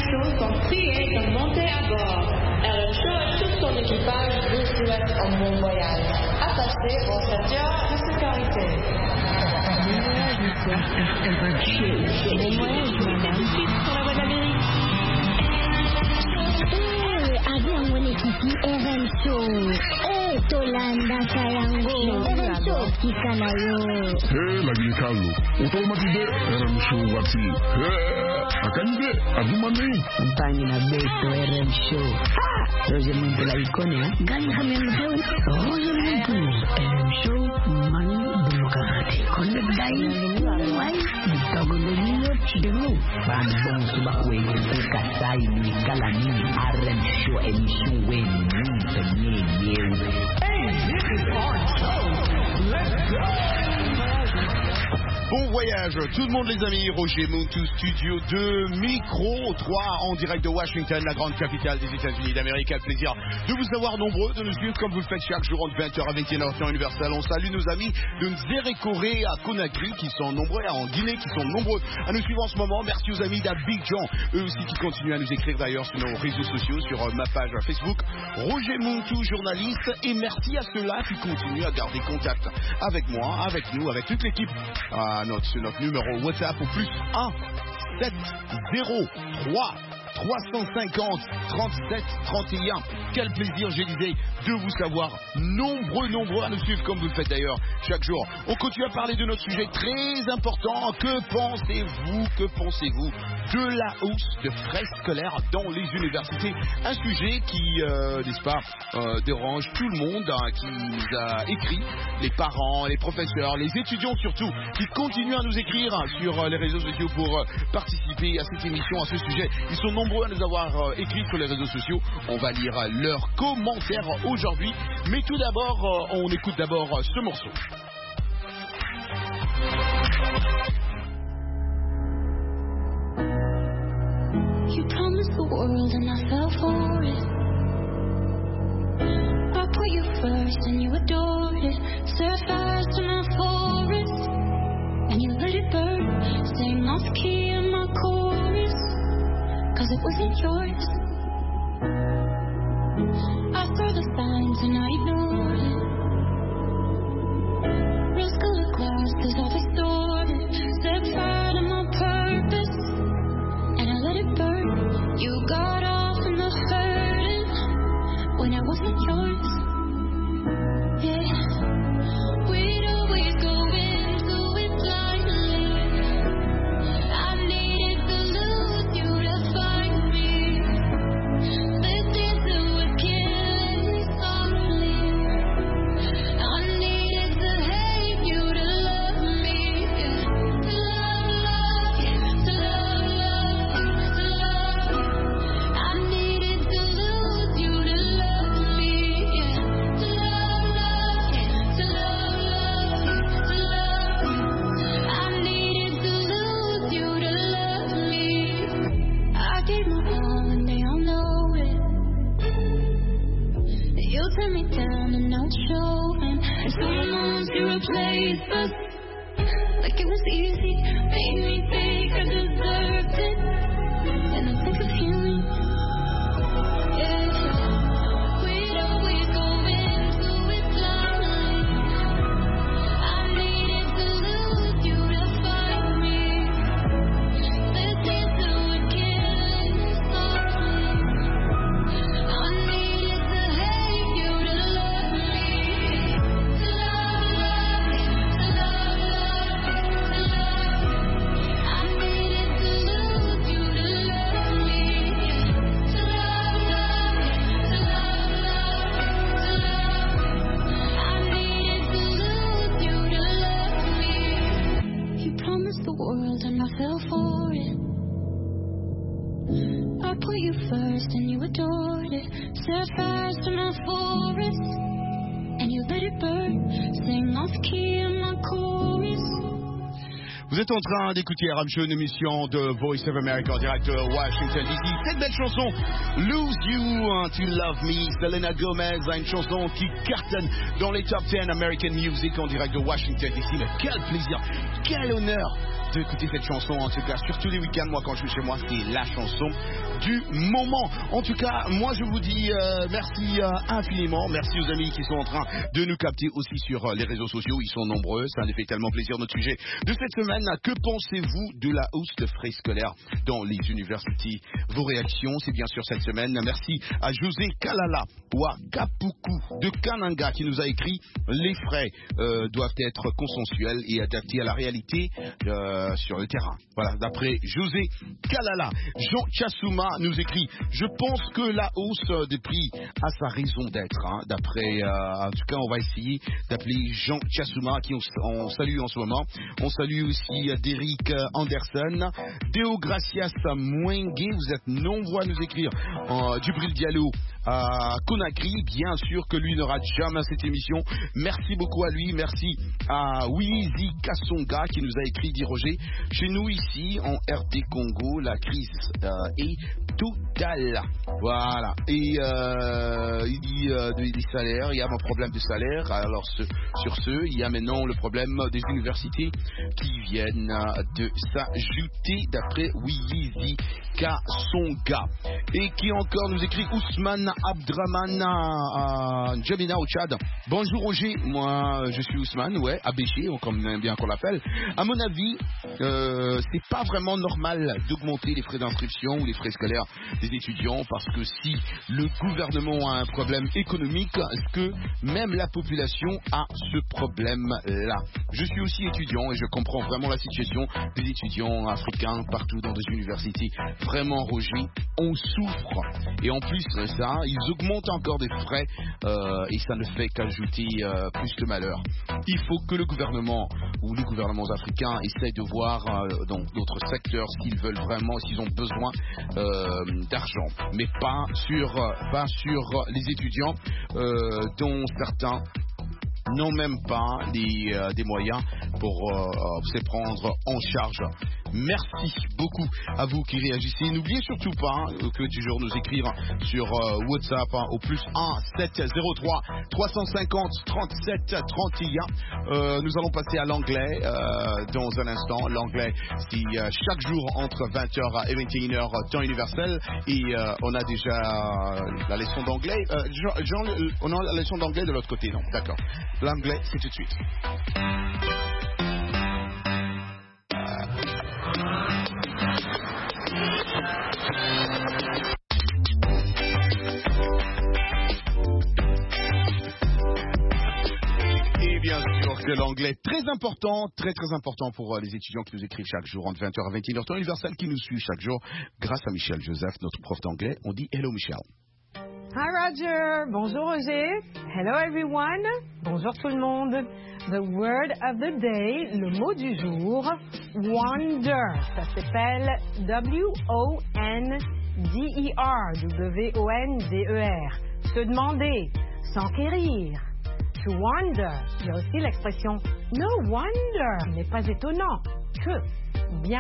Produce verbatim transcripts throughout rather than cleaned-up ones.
Show sont priés de monter à bord. R M Show et tout son équipage vous souhaitent un bon voyage. Attachez vos ceintures de sécurité. Bon voyage, madame. Pour la voie d'Amérique. Eh, avion mon équipe R M Show. Eh, Tolanda Kayango. R M Show, Kikanayo. Eh, lagi ni Carlo. Otomatique R M Show wati. Eh, akanje, adumani. Mpangi na beto R M Show. Ah, Roger Muntu la ikone, ha? Gani kami mhewe. Roger Muntu. R M Show, mani demokrati. Konde dai. Wai, mtogo lelio chidemu. Bani bon subakwe. Kuka sai ni galani. R M Show emission we ni penye yewe. Hey, this is our show. Let's go. Bon voyage, tout le monde les amis, Roger Muntu, studio deux, micro trois, en direct de Washington, la grande capitale des États-Unis d'Amérique. Quel plaisir de vous avoir nombreux, de nous suivre comme vous le faites chaque jour entre vingt heures à vingt et une heures temps universel. On salue nos amis de Nzérékoré à Conakry qui sont nombreux, en Guinée qui sont nombreux à nous suivre en ce moment. Merci aux amis d'Abidjan, eux aussi qui continuent à nous écrire d'ailleurs sur nos réseaux sociaux, sur ma page Facebook, Roger Muntu, journaliste. Et merci à ceux-là qui continuent à garder contact avec moi, avec nous, avec toute l'équipe. Ah, Notre, sur notre numéro WhatsApp au plus un sept zéro trois trois cent cinquante trente-sept trente et un. Quel plaisir, j'ai l'idée de vous savoir nombreux, nombreux à nous suivre comme vous le faites d'ailleurs chaque jour. On continue à parler de notre sujet très important. Que pensez-vous, que pensez-vous de la hausse de frais scolaires dans les universités? Un sujet qui, euh, n'est-ce pas, euh, dérange tout le monde, hein, qui nous a écrit, les parents, les professeurs, les étudiants surtout, qui continuent à nous écrire sur euh, les réseaux sociaux pour euh, participer à cette émission, à ce sujet. Ils sont nombreux à nous avoir euh, écrit sur les réseaux sociaux. On va lire euh, leurs commentaires aujourd'hui. Mais tout d'abord, euh, on écoute d'abord euh, ce morceau. You promised the world and I fell for it. I put you first and you adored it. Set fires to my forest and you let it burn. Sang off key in my chorus, cause it wasn't yours. I saw the signs and I ignored it. Rose colored glasses all distorted. Set fire to my purpose and I let it burn. You got off in the hurting when I wasn't yours. Yeah, we'd always go into it blindly. I needed to lose you to find me. The dancer would kill me softly. I needed to hate you to love me. Yeah. To love, love, to love, love, to love. I needed to lose you to love me. Yeah. To love, love, to love, love, to love. I needed to lose you to love me. I gave my all and they all know it. You turned me down and now it's showing. And someone wants to replace us. Like it was easy, made me think I deserved it. And I'm sick of healing. Yeah, we'd always go into it blindly. I needed to lose you to find me. The dancer would kill me softly. I needed to hate you to love me. To love, love, to love, love, to love. I needed to lose you to love me. To love, love, to love, love, to love. I needed to lose you to love me. You promised the world and I fell for it. I put you first and you adored it. Set fires to my forest and you let it burn. Sang off key in my chorus. Vous êtes en train d'écouter R M Show, une émission de Voice of America en direct de Washington D C. Cette belle chanson, Lose You to Love Me, Selena Gomez, une chanson qui cartonne dans les top dix American Music en direct de Washington D C. Mais quel plaisir, quel honneur d'écouter cette chanson, en tout cas, surtout les week-ends, moi, quand je suis chez moi, c'est la chanson du moment. En tout cas, moi, je vous dis euh, merci euh, infiniment. Merci aux amis qui sont en train de nous capter aussi sur euh, les réseaux sociaux. Ils sont nombreux. Ça nous fait tellement plaisir. Notre sujet de cette semaine, que pensez-vous de la hausse de frais scolaires dans les universités? Vos réactions, c'est bien sûr cette semaine. Merci à José Kalala ou à Kapuku de Kananga qui nous a écrit: les frais euh, doivent être consensuels et adaptés à la réalité euh, sur le terrain. Voilà, d'après José Kalala. Jean Chassouma nous écrit: je pense que la hausse des prix a sa raison d'être. Hein. D'après, euh, en tout cas, on va essayer d'appeler Jean Chassouma, qui on, on salue en ce moment. On salue aussi euh, Derrick Anderson, Deo Gracias Mwengue. Vous êtes nombreux à nous écrire. Euh, Djibril Diallo à Conakry, bien sûr que lui ne rate jamais cette émission. Merci beaucoup à lui. Merci à Wizi Kassonga qui nous a écrit, dit Roger: chez nous ici en R D Congo, la crise euh, est totale. Voilà. Et euh, il dit euh, des, des salaires, il y a un problème de salaire. Alors ce, sur ce, il y a maintenant le problème des universités qui viennent de s'ajouter, d'après Wizi Kassonga. Et qui encore nous écrit Ousmane Abdraman à Djamena au Tchad. Bonjour Roger, moi je suis Ousmane, ouais, Abéché, comme bien qu'on l'appelle. À mon avis, euh, c'est pas vraiment normal d'augmenter les frais d'inscription ou les frais scolaires des étudiants, parce que si le gouvernement a un problème économique, est-ce que même la population a ce problème-là? Je suis aussi étudiant et je comprends vraiment la situation des étudiants africains partout dans des universités. Vraiment Roger, on souffre. Et en plus de ça, ils augmentent encore des frais euh, et ça ne fait qu'ajouter euh, plus de malheur. Il faut que le gouvernement ou les gouvernements africains essayent de voir euh, dans d'autres secteurs s'ils veulent vraiment, s'ils ont besoin euh, d'argent, mais pas sur, euh, pas sur les étudiants euh, dont certains n'ont même pas les, euh, des moyens pour euh, se prendre en charge. Merci beaucoup à vous qui réagissez. N'oubliez surtout pas hein, que toujours nous écrire sur euh, WhatsApp hein, au plus un sept zéro trois trois cent cinquante trente-sept trente et un. Euh, nous allons passer à l'anglais euh, dans un instant. L'anglais, c'est euh, chaque jour entre vingt heures et vingt et une heures temps universel. Et euh, on a déjà euh, la leçon d'anglais. Euh, Jean, Jean, on a la leçon d'anglais de l'autre côté, non? D'accord. L'anglais, c'est tout de suite. Et bien sûr que l'anglais est très important, très très important pour les étudiants qui nous écrivent chaque jour entre vingt heures et vingt et une heures temps universel, qui nous suit chaque jour grâce à Michel Joseph, notre prof d'anglais. On dit hello Michel. Hi Roger, bonjour Roger, hello everyone, bonjour tout le monde. The word of the day, le mot du jour, wonder, ça s'appelle W O N D E R, W O N D E R, se demander, s'enquérir. To wonder, il y a aussi l'expression no wonder, n'est pas étonnant, que, bien,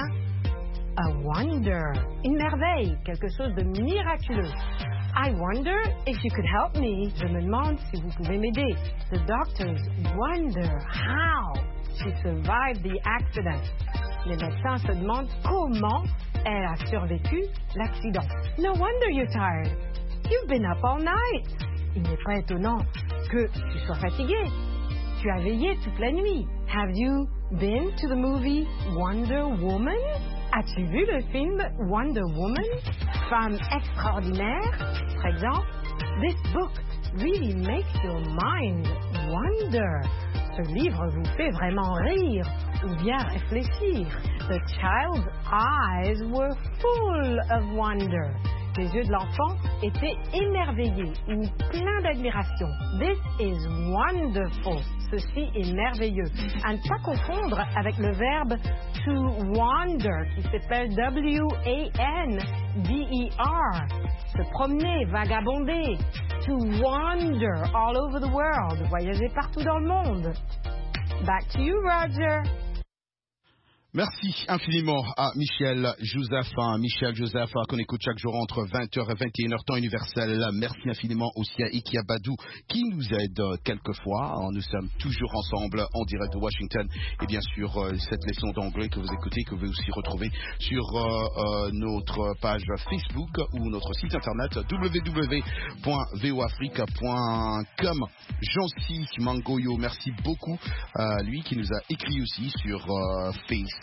a wonder, une merveille, quelque chose de miraculeux. I wonder if you could help me. Je me demande si vous pouvez m'aider. The doctors wonder how she survived the accident. Les médecins se demandent comment elle a survécu l'accident. No wonder you're tired. You've been up all night. Il n'est pas étonnant que tu sois fatigué. Tu as veillé toute la nuit. Have you been to the movie Wonder Woman? As-tu vu le film Wonder Woman? Femme extraordinaire, par exemple? This book really makes your mind wonder. Ce livre vous fait vraiment rire ou bien réfléchir. The child's eyes were full of wonder. Les yeux de l'enfant étaient émerveillés ou pleins d'admiration. This is wonderful. Ceci est merveilleux. À ne pas confondre avec le verbe to wander qui s'appelle W A N D E R. Se promener, vagabonder. To wander all over the world. Voyager partout dans le monde. Back to you, Roger. Merci infiniment à Michel Joseph, hein, Michel Joseph hein, qu'on écoute chaque jour entre vingt heures et vingt et une heures temps universel. Merci infiniment aussi à Iki Abadou qui nous aide euh, quelquefois. Hein, nous sommes toujours ensemble en direct de Washington et bien sûr euh, cette leçon d'anglais que vous écoutez, que vous aussi retrouvez sur euh, euh, notre page Facebook ou notre site internet w w w point v o africa point com. Jean-Cy Mangoyo, merci beaucoup à lui qui nous a écrit aussi sur euh, Facebook.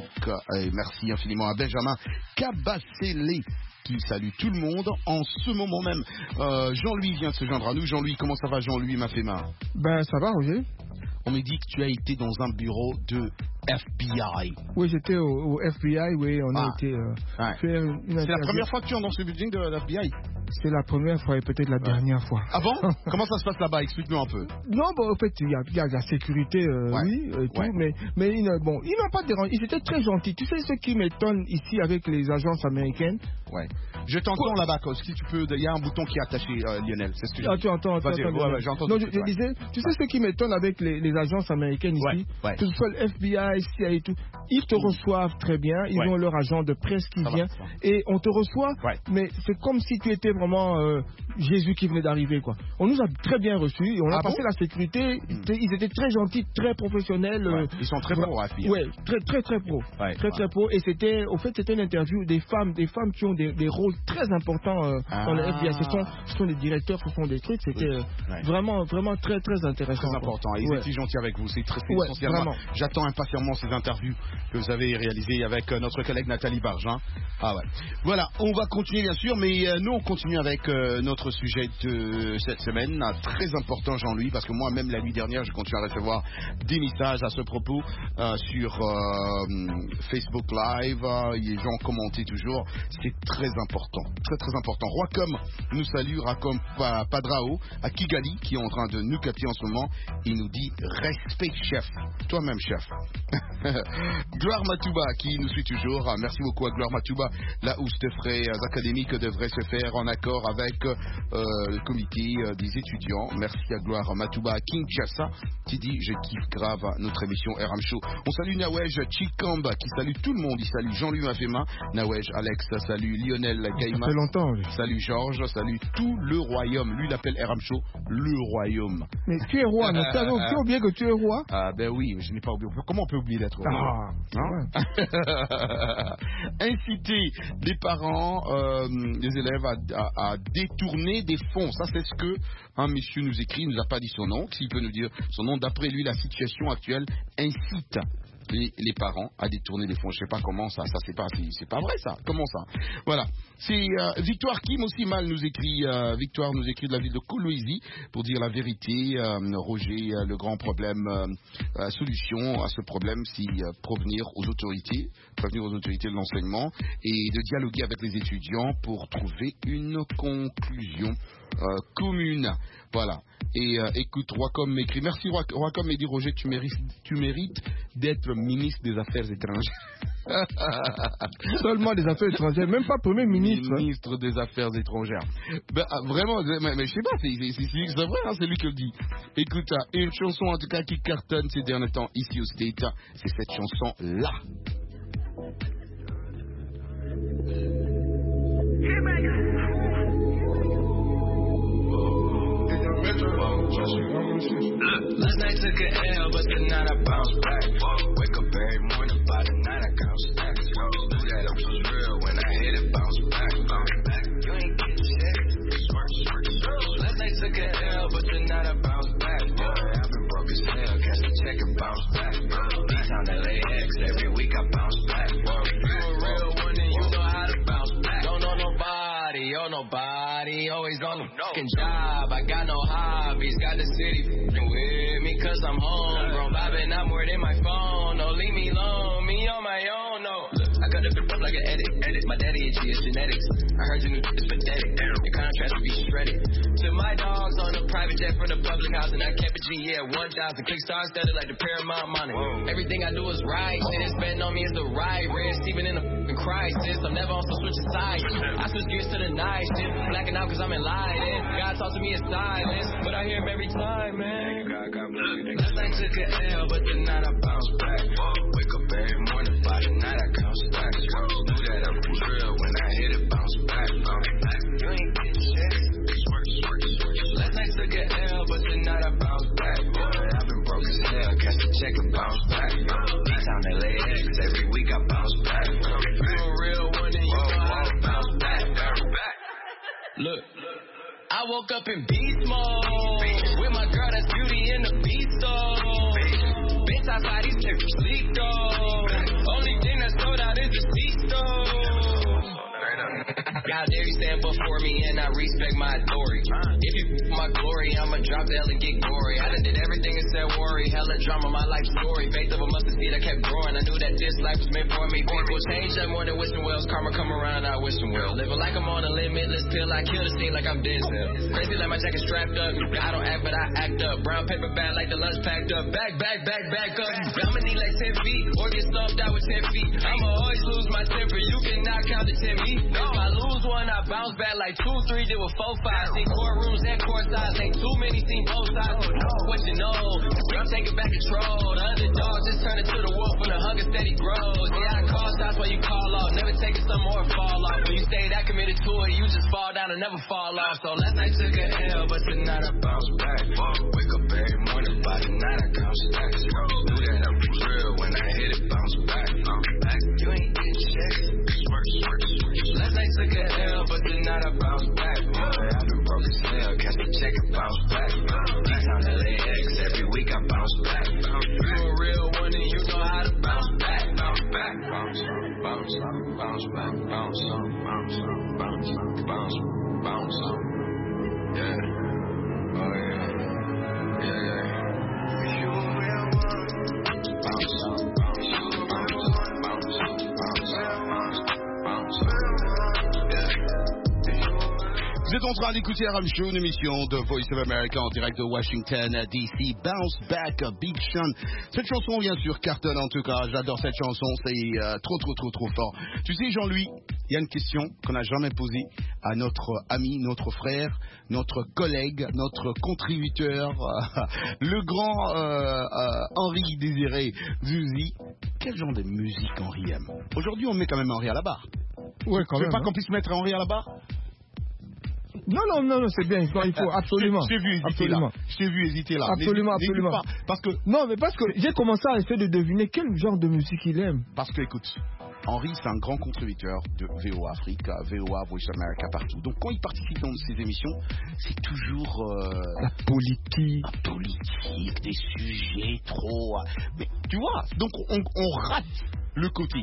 Et merci infiniment à Benjamin Cabacele qui salue tout le monde en ce moment même. Euh, Jean-Louis vient de se joindre à nous. Jean-Louis, comment ça va Jean-Louis, ma femme? Ben ça va, Roger. On me dit que tu as été dans un bureau de F B I. Oui, j'étais au, au F B I, oui, on ah. a été euh, ouais. faire une C'est la première fois que tu es dans ce building de l'F B I? C'est la première fois et peut-être la ouais. dernière fois. Ah bon? Comment ça se passe là-bas? Explique-nous un peu. Non, bon, en fait, il y a, il y a la sécurité, euh, ouais. oui, et tout, ouais. mais, mais ils, bon, ils n'ont pas dérangé. Ils étaient très gentils. Tu sais ce qui m'étonne ici avec les agences américaines? Ouais. Je t'entends là-bas, si tu peux. Il y a un bouton qui est attaché, euh, Lionel. C'est ce que je Attends, attends, attends. attends ouais, ouais, j'entends. Non, je, je disais, tu sais ce qui m'étonne avec les, les agences américaines ici, ouais, ouais. que ce soit le F B I, C I A et tout, ils te reçoivent très bien. Ils ouais. ont leur agent de presse qui ça vient va, et on te reçoit. Ouais. Mais c'est comme si tu étais vraiment euh, Jésus qui venait d'arriver, quoi. On nous a très bien reçus et on a ah passé bon la sécurité. Mm. Ils étaient très gentils, très professionnels. Ouais. Euh, ils sont très pros, F B I. Ouais, très très très pro, ouais, très ouais. très pro. Et c'était, au fait, c'était une interview des femmes, des femmes qui ont des, des rôles très importants euh, ah. dans le F B I. Ce sont, ce sont des directeurs, ce sont des trucs. C'était oui. ouais. vraiment, vraiment très très intéressant. Très important. Ils ouais. étaient gentils avec vous. C'est très ouais, essentiel. J'attends impatiemment ces interviews que vous avez réalisées avec euh, notre collègue Nathalie Bargin. Ah ouais. Voilà, on va continuer bien sûr, mais euh, nous on continue avec euh, notre sujet de cette semaine, très important Jean-Louis, parce que moi-même la nuit dernière, je continue à recevoir des messages à ce propos euh, sur euh, Facebook Live, euh, les gens ont commenté toujours, c'est très important, très très important. Roicom nous salue, Racom Padrao à Kigali, qui est en train de nous capter en ce moment, il nous dit respect chef, toi-même chef. Gloire Matouba qui nous suit toujours, merci beaucoup à Gloire Matouba, la housse de frais académiques devrait se faire en accord avec euh, le comité euh, des étudiants. Merci à Gloire Matouba à Kinshasa qui dit je kiffe grave notre émission R M Show. On salue Nawej Chikamba qui salue tout le monde, il salue Jean-Louis Mafema, Nawej Alex, salue Lionel Gaïma, ça fait longtemps, oui. Salut Georges, salut tout le royaume, lui l'appelle R M Show le royaume. Mais tu es roi, non? Tu as oublié que tu es roi? Ah ben oui, je n'ai pas oublié. Comment on peut oublier d'être roi? Ah, hein? Inciter les parents, euh, les élèves à, à, à détourner des fonds. Ça, c'est ce que un monsieur nous écrit. Il nous a pas dit son nom. S'il peut nous dire son nom, d'après lui, la situation actuelle incite les, les parents à détourner des fonds. Je sais pas comment ça. Ça, c'est pas, c'est pas vrai, ça. Comment ça? Voilà. C'est euh, Victoire Kim aussi mal nous écrit. Euh, Victoire nous écrit de la ville de Kolwezi pour dire la vérité. Euh, Roger, euh, le grand problème, euh, la solution à ce problème, c'est euh, provenir aux autorités, prévenir aux autorités de l'enseignement et de dialoguer avec les étudiants pour trouver une conclusion euh, commune. Voilà. Et euh, écoute, Roicom m'écrit. Merci Roicom, mais dit Roger, tu mérites, tu mérites d'être ministre des Affaires étrangères. Seulement des Affaires étrangères, même pas Premier ministre. Ministre hein. des Affaires étrangères. Ben, vraiment, mais, mais je sais pas, c'est, c'est, c'est, c'est, c'est vrai, hein, c'est lui qui le dit. Écoute, une chanson en tout cas qui cartonne ces derniers temps ici au State, c'est cette chanson-là. Look, last night took an L, but tonight I bounce back. Wake up every morning, by the night I count stacks. Knew that it was real when I hit it, bounce back. You ain't get shit. Last night took an L, but tonight I bounce back. Boy, I've been broke as hell, catch the check and bounce back. D-Town L A X, every week I bounce back. You a real one and you know how to bounce back. Don't know nobody, oh nobody, always on the fucking job. I got no hobbies, got the city f***ing with me cause I'm home. Bro, vibing, I'm more than my phone. No, leave me alone, me on my own, no. Look, I cut the bitch up like an edit, edit. My daddy and she is genetics. I heard your new is pathetic. Your contrast will be shredded. To my dogs on a private jet for the public house, and I kept a G, yeah, one thousand. Click star studded like the Paramount money. Everything I do is right, and it's spent on me is the right. Red Steven in the crisis. I'm never on some switching sides. I switch gears to the night shit. Blacking out cause I'm enlightened. God talk to me in silence, but I hear him every time, man. Last night took an L, but tonight I bounce back. Wake up every morning, by the night I count stacks. Knew that I was real when I hit it, bounce back. You ain't getting checks. Last night took an L, but tonight I bounce back. Boy, I've been broke as hell, catch the check and bounce back. D-Town L A X, every week I bounce back. You a real one and you know how to bounce back. Look, I woke up in beast mode with my girl that's beauty in the beast store. Bitch, I saw these chicks sleep though. Only thing that's sold out is the seat store. God, there you stand before me and I respect my authority. If you f- my glory, I'ma drop the L and get gory. I done did everything and said worry. Hella drama, my life story. Faith of a mustard seed, I kept growing. I knew that this life was meant for me. People change that more than wishing wells. Karma come around, I wish them well. Living like I'm on a limitless pill. I kill the scene like I'm Denzel. Crazy like my jacket strapped up. I don't act, but I act up. Brown paper bag like the lunch packed up. Back, back, back, back up. I'ma need like ten feet or get stumped out with ten feet. I'ma always lose my temper. You cannot count to ten me. No, I lose one, I bounce back like two, three, did with four, five. Seen courtrooms and court sides, ain't too many, seen both sides. What you know, I'm taking back control. The underdog just turn into the wolf when the hunger steady grows. Yeah, I call shots while you call off, never taking some more fall off. When you stay that committed to it, you just fall down and never fall off. So last night took an L, but tonight I bounce back. Wake up every morning, by the night I count stacks. Knew that I was real when I hit it, bounce back. You ain't getting checks. Last night took an L, but tonight I bounce back. Boy, I've been broke as hell, catch the check and bounce back. D-Town L A X, every week I bounce back. You a real one and you know how to bounce back. Bounce back, bounce, bounce, bounce back, bounce, bounce, bounce, bounce, bounce, yeah, oh yeah, yeah, yeah. You a real one. Bounce, bounce, bounce, bounce, bounce, bounce. Vous êtes en train d'écouter R M Show, une émission de Voice of America en direct de Washington D C. Bounce Back, Big Sean. Cette chanson, bien sûr, cartonne en tout cas. J'adore cette chanson, c'est euh, trop, trop, trop, trop fort. Tu sais, Jean-Louis, il y a une question qu'on n'a jamais posée à notre ami, notre frère, notre collègue, notre contributeur, euh, le grand euh, euh, Henri Désiré Zuzi. Quel genre de musique Henri aime? Aujourd'hui, on met quand même Henri à la barre. Ouais, quand tu même. veux pas hein. qu'on puisse mettre Henri à la barre? Non, non, non, non, c'est bien, il faut, il faut absolument. Je t'ai vu hésiter absolument. là. Je t'ai vu hésiter là. Absolument, N'hésite absolument. pas, parce que, Non, mais parce que j'ai commencé à essayer de deviner quel genre de musique il aime. parce que, écoute, Henri, c'est un grand contributeur de V O A Afrique, V O A, Voice America, partout. Donc, quand il participe dans ces émissions, c'est toujours euh, La politique. la politique, des sujets trop. euh, Mais tu vois, donc on, on rate le côté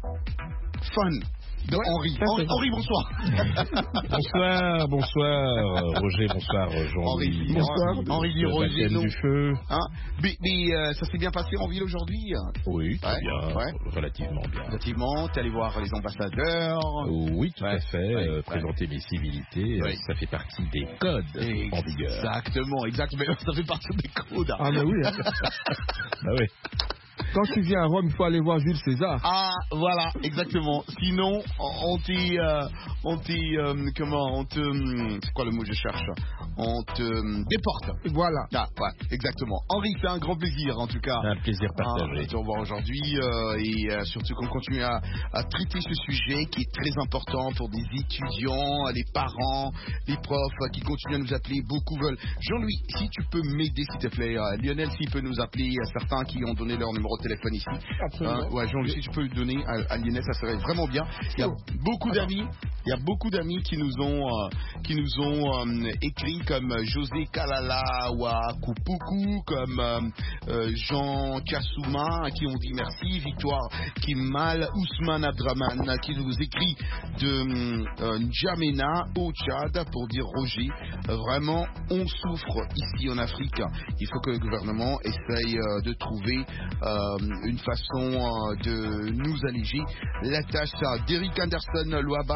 fun de Ouais, Henri. ça, Henri, c'est- Henri, bonsoir. Bonsoir, bonsoir, Roger, bonsoir, Jean-Louis. Henri, bonsoir. Henri dit Le Roger, baptême non. du feu. Hein mais mais euh, ça s'est bien passé en ville aujourd'hui? Oui, très Ouais, bien, ouais. relativement bien. Effectivement, t'es allé voir les ambassadeurs. Oui, tout Ouais, à fait. ouais, euh, ouais. Présenter mes civilités, euh, Ouais. ça fait partie des codes en vigueur. Exactement, exactement. Ça fait partie des codes. Ah, mais oui. hein. Bah oui. Quand tu viens à Rome, il faut aller voir Jules César. Ah, voilà, exactement. Sinon, on t'y, euh, on t'y, euh, comment, on te, hum, c'est quoi le mot que je cherche? On te hum, déporte. Voilà. Ah, ouais, exactement. Henri, c'est un grand plaisir, en tout cas. Un plaisir Ah, partagé. de te revoir aujourd'hui euh, et euh, surtout qu'on continue à, à traiter ce sujet qui est très important pour des étudiants, les parents, les profs euh, qui continuent à nous appeler. Beaucoup veulent. Jean-Louis, si tu peux m'aider, s'il te plaît. Euh, Lionel, s'il peut nous appeler. Il y a certains qui ont donné leur numéro de téléphone ici. Absolument. Hein, ouais, Jean-Louis, si tu peux le donner à, à Lionel, ça serait vraiment bien. Il y a beaucoup d'amis. Il y a beaucoup d'amis qui nous ont, euh, qui nous ont euh, écrit comme José Kalala Wakupuku, comme euh, euh, Jean Kassouma qui ont dit merci, Victoire Kimal, Ousmane Abdraman qui nous écrit de euh, N'Djamena au Tchad pour dire Roger, euh, vraiment on souffre ici en Afrique. Il faut que le gouvernement essaye euh, de trouver euh, une façon euh, de nous alléger la tâche. Derrick Anderson Loaba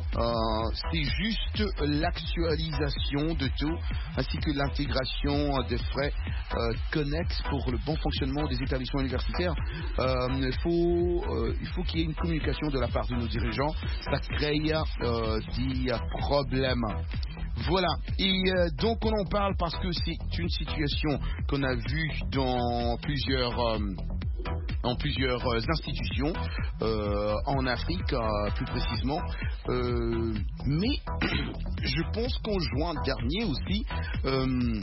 Euh, c'est juste l'actualisation de taux ainsi que l'intégration des frais euh, connexes pour le bon fonctionnement des établissements universitaires. Euh, il faut, euh, il faut qu'il y ait une communication de la part de nos dirigeants. Ça crée euh, des problèmes. Voilà, et euh, donc on en parle parce que c'est une situation qu'on a vue dans plusieurs... Euh, dans plusieurs euh, institutions euh, en Afrique euh, plus précisément euh, mais je pense qu'en juin dernier aussi euh,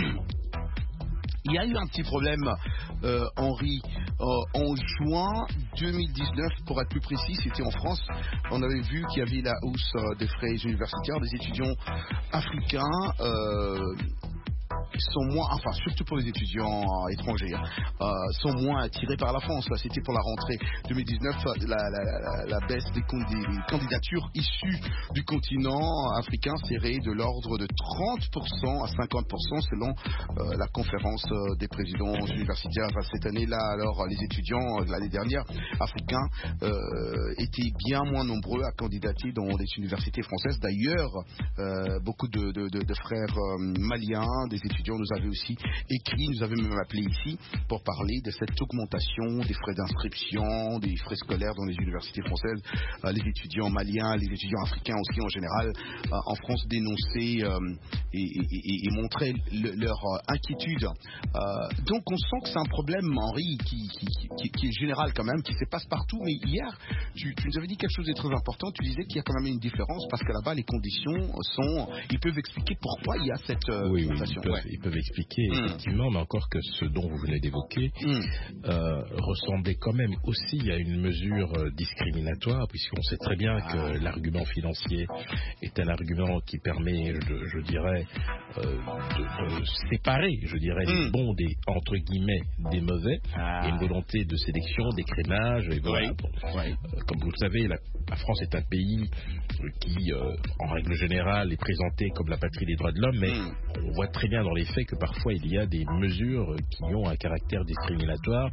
il y a eu un petit problème, euh, Henri, euh, en juin deux mille dix-neuf, pour être plus précis, c'était en France. On avait vu qu'il y avait la hausse euh, des frais universitaires des étudiants africains. Euh, sont moins, enfin surtout pour les étudiants étrangers, euh, sont moins attirés par la France. C'était pour la rentrée deux mille dix-neuf, la, la, la, la baisse des, des candidatures issues du continent africain serait de l'ordre de trente pour cent à cinquante pour cent selon euh, la conférence des présidents universitaires cette année-là. Alors les étudiants de l'année dernière africains euh, étaient bien moins nombreux à candidater dans les universités françaises. D'ailleurs, euh, beaucoup de, de, de, de frères euh, maliens, des étudiants nous avaient aussi écrit, nous avaient même appelé ici pour parler de cette augmentation des frais d'inscription, des frais scolaires dans les universités françaises. Euh, les étudiants maliens, les étudiants africains aussi en général, euh, en France dénonçaient euh, et, et, et, et montraient le, leur euh, inquiétude. Euh, donc on sent que c'est un problème, Henri, qui, qui, qui, qui est général quand même, qui se passe partout. Mais hier, tu, tu nous avais dit quelque chose de très important. Tu disais qu'il y a quand même une différence parce que là-bas les conditions sont, ils peuvent expliquer pourquoi il y a cette euh, oui, oui, augmentation. ils peuvent, Ouais. ils peuvent expliquer mmh. effectivement, mais encore que ce dont vous venez d'évoquer mmh. euh, ressemblait quand même aussi à une mesure euh, discriminatoire, puisqu'on sait très bien ah. que l'argument financier est un argument qui permet, je, je dirais, euh, de, de séparer, je dirais, mmh. les bons des entre guillemets des mauvais, ah. et une volonté de sélection, d'écrémage. Et voilà. Oui. Bon, oui. euh, comme vous le savez, la, la France est un pays qui, euh, en règle générale, est présenté comme la patrie des droits de l'homme, mais mmh. on voit très bien dans les faits que parfois il y a des mesures qui ont un caractère discriminatoire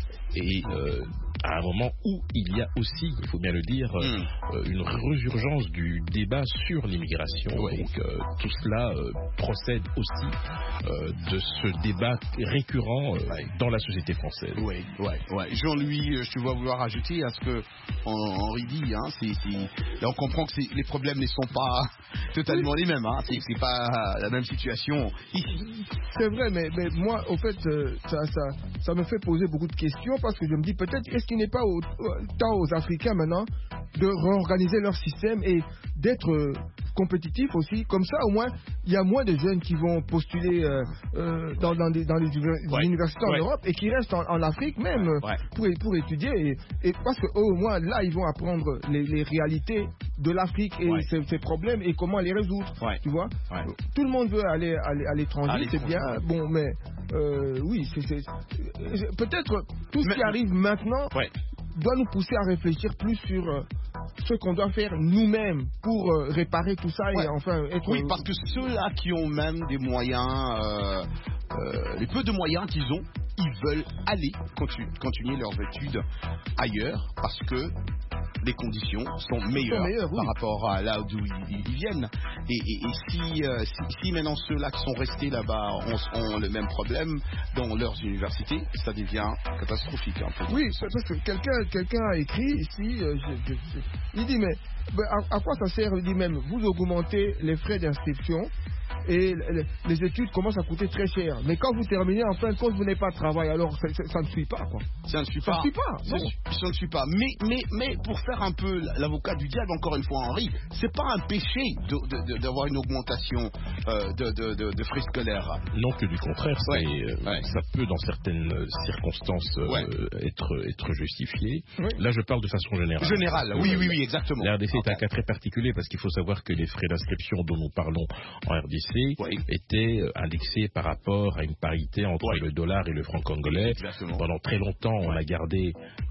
et euh, à un moment où il y a aussi, il faut bien le dire, mmh. euh, une résurgence du débat sur l'immigration. Oui. Donc euh, tout cela euh, procède aussi euh, de ce débat récurrent euh, ouais. dans la société française. Oui, ouais, ouais. Jean-Louis, je te vois vouloir ajouter à ce que Henri dit. Hein, c'est, c'est... Là, on comprend que c'est... les problèmes ne sont pas totalement oui. les mêmes. Hein, c'est, c'est pas la même situation ici. C'est vrai, mais, mais moi, au fait, euh, ça, ça, ça me fait poser beaucoup de questions parce que je me dis peut-être est-ce qu'il n'est pas au, temps aux Africains maintenant de réorganiser leur système et d'être euh, compétitifs aussi. Comme ça, au moins, il y a moins de jeunes qui vont postuler euh, euh, dans, dans, des, dans les ouais. universités en ouais. Europe et qui restent en, en Afrique même ouais. pour, pour étudier. Et, et parce qu'au moins, là, ils vont apprendre les, les réalités de l'Afrique et ouais. ses, ses problèmes et comment les résoudre. Ouais. Tu vois ouais. Tout le monde veut aller, aller à l'étranger, Allez, c'est bien. Ouais. Bon, mais euh, oui, c'est, c'est, c'est, peut-être tout ce mais, qui arrive maintenant ouais. doit nous pousser à réfléchir plus sur euh, ce qu'on doit faire nous-mêmes pour euh, réparer tout ça ouais. et enfin être... Oui, parce que ceux-là qui ont même des moyens, euh, euh, les peu de moyens qu'ils ont, ils veulent aller continu- continuer leurs études ailleurs parce que les conditions sont meilleures, meilleures par oui. rapport à là d'où ils, ils viennent. Et, et, et si, euh, si, si maintenant ceux-là qui sont restés là-bas ont, ont le même problème dans leurs universités, ça devient catastrophique. Hein, oui, parce que quelqu'un, quelqu'un a écrit ici, euh, je, je, je, il dit mais à, à quoi ça sert? Il dit même, vous augmentez les frais d'inscription et les, les études commencent à coûter très cher. Mais quand vous terminez, en fin de compte, vous n'avez pas de travail. Alors, ça, ça, ça ne suit pas, quoi. Ça ne suit ça pas. Ça ne suit pas. Ça, ça ne suit pas. Mais, mais, mais pour faire un peu l'avocat du diable, encore une fois, Henri, c'est pas un péché de, de, de, d'avoir une augmentation euh, de, de, de, de frais scolaires. Non, que du contraire. Ouais. C'est, ouais. Ça peut, dans certaines circonstances, ouais. euh, être, être justifié. Ouais. Là, je parle de façon générale. Générale, oui, oui, oui, exactement. La R D C okay. est un cas très particulier parce qu'il faut savoir que les frais d'inscription dont nous parlons en R D C oui. étaient indexés par rapport à une parité entre oui. le dollar et le franc congolais. Exactement. Pendant très longtemps, on a gardé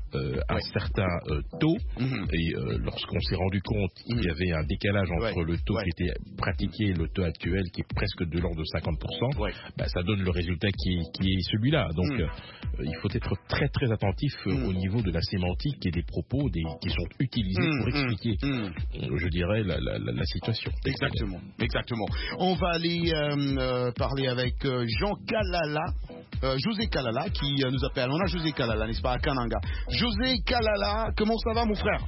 euh, un certain euh, taux, mm-hmm. et euh, lorsqu'on s'est rendu compte qu'il mm-hmm. y avait un décalage entre ouais. le taux ouais. qui était pratiqué et le taux actuel qui est presque de l'ordre de cinquante pour cent, ouais. bah, ça donne le résultat qui est, qui est celui-là. Donc mm. euh, il faut être très très attentif euh, mm. au niveau de la sémantique et des propos des, qui sont utilisés mm. pour expliquer, mm. euh, je dirais, la, la, la, la situation. Exactement, exactement. On va aller euh, euh, parler avec euh, Jean Kalala, euh, José Kalala qui euh, nous appelle. On a José Kalala, n'est-ce pas, à Kananga. José Kalala, comment ça va mon frère?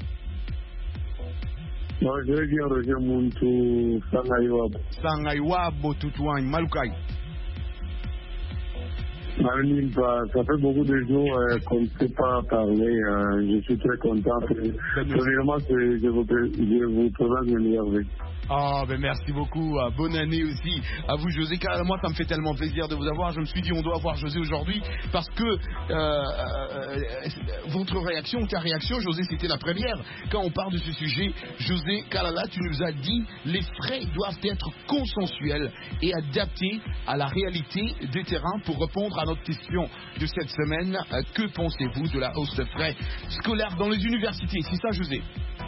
Moi, je vais bien, Roger Muntu, Sangaiwabo. Sangaiwabo, Tutouane, Malukai. Ça fait beaucoup de jours euh, qu'on ne sait pas parler. Euh, je suis très content. Premièrement, je vous, je vous présente le meilleur vœu. Oh, ben merci beaucoup. Uh, bonne année aussi à vous, José. Car moi, ça me fait tellement plaisir de vous avoir. Je me suis dit, on doit avoir José aujourd'hui parce que euh, euh, votre réaction, ta réaction, José, c'était la première. Quand on parle de ce sujet, José Kalala, tu nous as dit les frais doivent être consensuels et adaptés à la réalité des terrains. Pour répondre à notre question de cette semaine, euh, que pensez-vous de la hausse de frais scolaires dans les universités? C'est ça, José?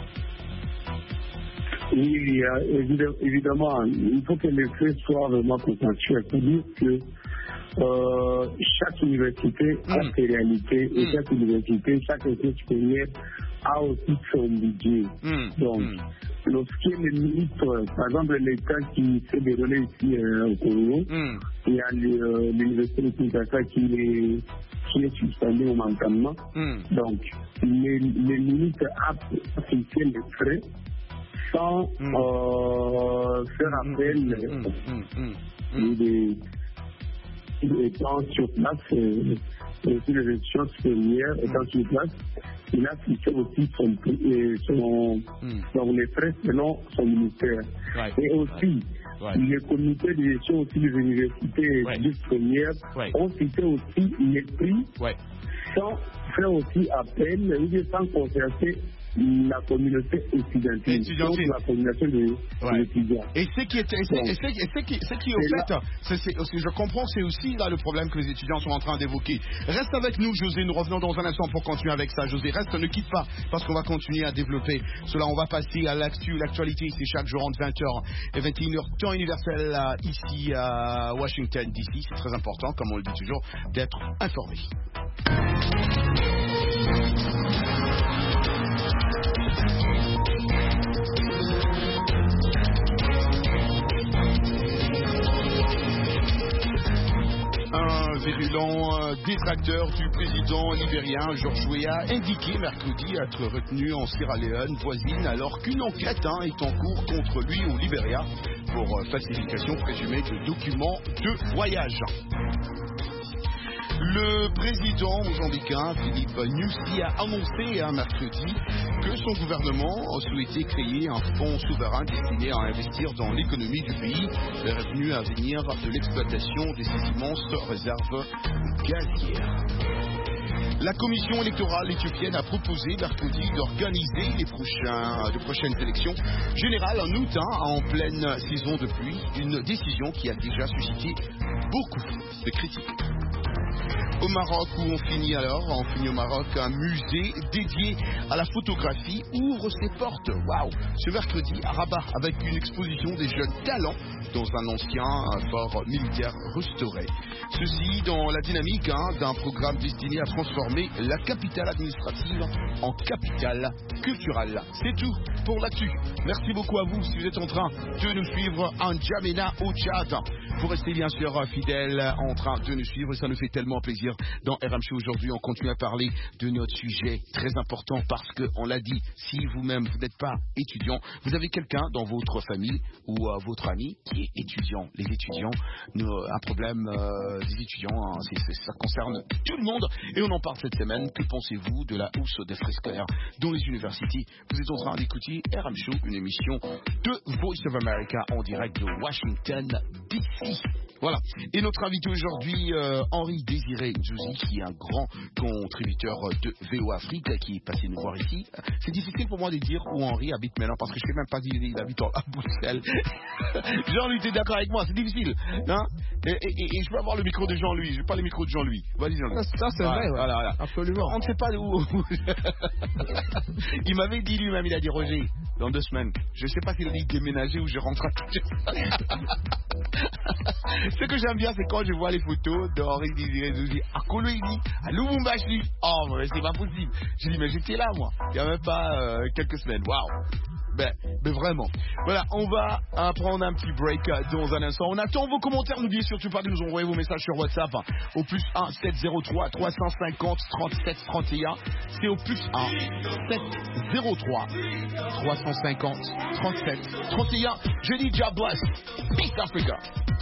Oui, évidemment, il faut que les frais soient vraiment consensuels. C'est-à-dire que euh, chaque université a mm. ses réalités et mm. chaque université, chaque école supérieure a aussi son budget. Mm. Donc, mm. lorsqu'il y a les limites, par exemple, l'État qui s'est déroulé ici euh, au Congo, mm. il y a euh, l'université de Kinshasa qui est, qui est suspendue momentanément. Mm. Donc, les, les limites à fixer les frais sans mm. euh, faire appel mm. Mm. Mm. des étant sur place, et, et puis les étudiants supérieurs étant mm. sur place, il a fixé aussi son, son, mm. son, les frais selon son ministère. Right. Et aussi, right. les comités de gestion aussi des universités right. supérieures right. ont fixé aussi les prix right. sans faire aussi appel, sans concerter la communauté étudiantine, donc la communauté des ouais. étudiants. Et ce qui est, et c'est, et c'est, et c'est qui, c'est qui au fait, c'est, c'est, ce que je comprends, c'est aussi là le problème que les étudiants sont en train d'évoquer. Reste avec nous, José, nous revenons dans un instant pour continuer avec ça. José, reste, ne quitte pas, parce qu'on va continuer à développer cela. On va passer à l'actu, l'actualité, c'est chaque jour entre vingt heures et vingt et une heures, temps universel là, ici à Washington D C. C'est très important, comme on le dit toujours, d'être informé. Un virulent détracteur du président libérien George Weah a indiqué mercredi être retenu en Sierra Leone voisine alors qu'une enquête hein, est en cours contre lui au Libéria pour falsification présumée de documents de voyage. Le président mozambicain Philippe Nyusi a annoncé un mercredi que son gouvernement souhaitait créer un fonds souverain destiné à investir dans l'économie du pays, les revenus à venir de l'exploitation de ces immenses réserves gazières. La commission électorale éthiopienne a proposé mercredi d'organiser les, prochains, les prochaines élections générales en août, hein, en pleine saison de pluie, une décision qui a déjà suscité beaucoup de critiques. Au Maroc, où on finit alors, on finit au Maroc, un musée dédié à la photographie ouvre ses portes. Waouh! Ce mercredi à Rabat, avec une exposition des jeunes talents dans un ancien un fort militaire restauré. Ceci dans la dynamique hein, d'un programme destiné à transformer la capitale administrative en capitale culturelle. C'est tout pour l'actu. Merci beaucoup à vous si vous êtes en train de nous suivre en N'Djamena au Tchad. Vous restez bien sûr fidèles en train de nous suivre, ça nous fait tellement plaisir. Dans R M C aujourd'hui, on continue à parler de notre sujet très important parce que, on l'a dit, si vous-même vous n'êtes pas étudiant, vous avez quelqu'un dans votre famille ou euh, votre ami qui est étudiant. Les étudiants, nous, un problème euh, des étudiants, hein, c'est, c'est, ça concerne tout le monde et on en parle cette semaine. Que pensez-vous de la hausse des frais scolaires dans les universités? Vous êtes en train d'écouter R M Show, une émission de Voice of America en direct de Washington D C. Voilà. Et notre invité aujourd'hui, euh, Henri Désiré Nzouzi, qui est un grand contributeur de V O Afrique, qui est passé nous voir ici. C'est difficile pour moi de dire où Henri habite maintenant, parce que je ne sais même pas s'il habite à Bruxelles. Jean-Louis, tu es d'accord avec moi? C'est difficile. Hein et, et, et, et je peux avoir le micro de Jean-Louis. Je n'ai pas le micro de Jean-Louis. Vas-y, Jean-Louis. Ça, ça c'est voilà, vrai. Ouais. Voilà, voilà. Absolument. On ne sait pas où. Il m'avait dit lui-même, il a dit Roger, dans deux semaines. Je ne sais pas s'il a dit déménager ou je rentre à Ce que j'aime bien, c'est quand je vois les photos d'Henri Désiré Nzouzi à Koloidi, à Lubumbashi. Oh, mais c'est pas possible. Je dis, mais j'étais là, moi. Il n'y a même pas euh, quelques semaines. Waouh. Ben, ben vraiment. Voilà, on va euh, prendre un petit break euh, dans un instant. On attend vos commentaires. N'oubliez surtout pas de nous envoyer vos messages sur WhatsApp hein, au plus un sept zéro trois trois cent cinquante trente-sept trente et un. C'est au plus un sept zéro trois trois cent cinquante trente-sept trente et un. Je dis God bless. Peace Africa.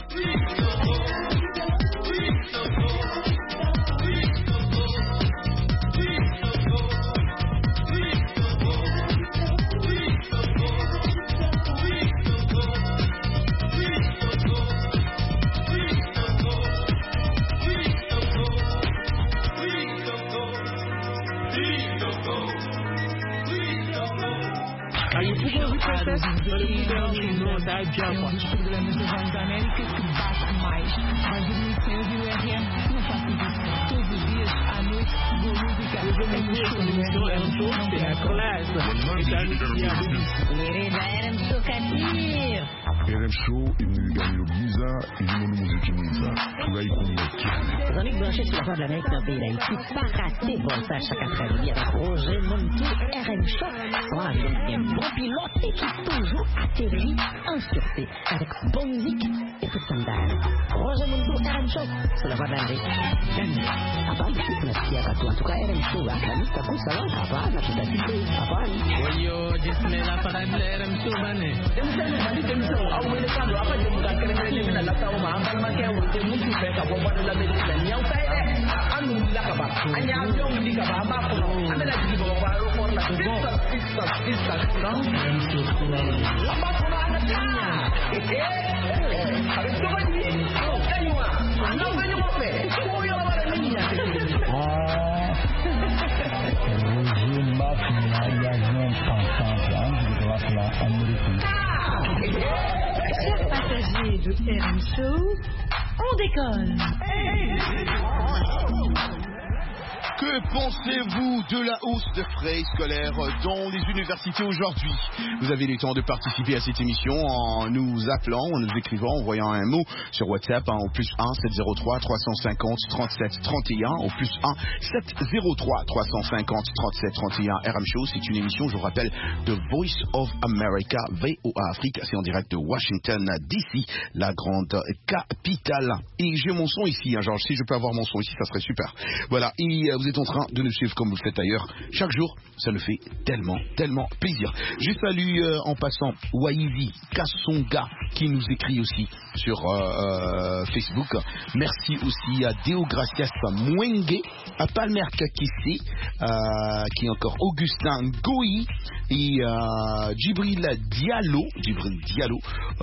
R M Show ini Danilo Giza ini Monu Muziki Mwiza Tugai Kumweki Chronique branchée sur la voie de l'Amérique dans le pays d'Haïti. Pas raté Voltage chaque après-midi avec Roger Montou, R M Show. Voilà, un bon pilote et qui toujours atterrit en sûreté avec bonne musique et tout standard. Roger Montou, R M Show sur la voie de l'Amérique. Apa itu tunasikia katu antuka R M Show akan takut salah apa nak kita tipu apa ni? Wayo jismela para R M Show bane. Demsana bali demsana au wele kando apa je muka kele kele mina la tawo ma ambal ma ke wote mutu pe ka bo bado la medicine nyau tai de anu la ka ba anya yo ndi ka ba ba ko amela di bo ba ro for la go pista pista no la ba ko na na tinya eh eh abi to ba ni o kaiwa ando ba ni mo pe ko yo ba la niña ah Roger Mafia ya non pensant hein de la la américaine. Chers passagers de R M Show, on décolle. Que pensez-vous de la hausse de frais scolaires dans les universités aujourd'hui? Vous avez le temps de participer à cette émission en nous appelant, en nous écrivant, en envoyant un mot sur WhatsApp hein, au plus un sept zéro trois trois cent cinquante trente-sept trente et un, au plus un sept zéro trois trois cent cinquante trente-sept trente et un. R M Show, c'est une émission, je vous rappelle, de Voice of America, V O A Afrique. C'est en direct de Washington D C, la grande capitale. Et j'ai mon son ici, hein, Georges. Si je peux avoir mon son ici, ça serait super. Voilà. Et euh, vous êtes en train de nous suivre comme vous le faites ailleurs chaque jour, ça nous fait tellement, tellement plaisir. Je salue euh, en passant Waizi Kassonga qui nous écrit aussi sur euh, euh, Facebook. Merci aussi à Deogracias Mwenge, à Palmer Kakissi, euh, qui est encore Augustin Goyi et euh, Djibril Diallo. Djibril Diallo.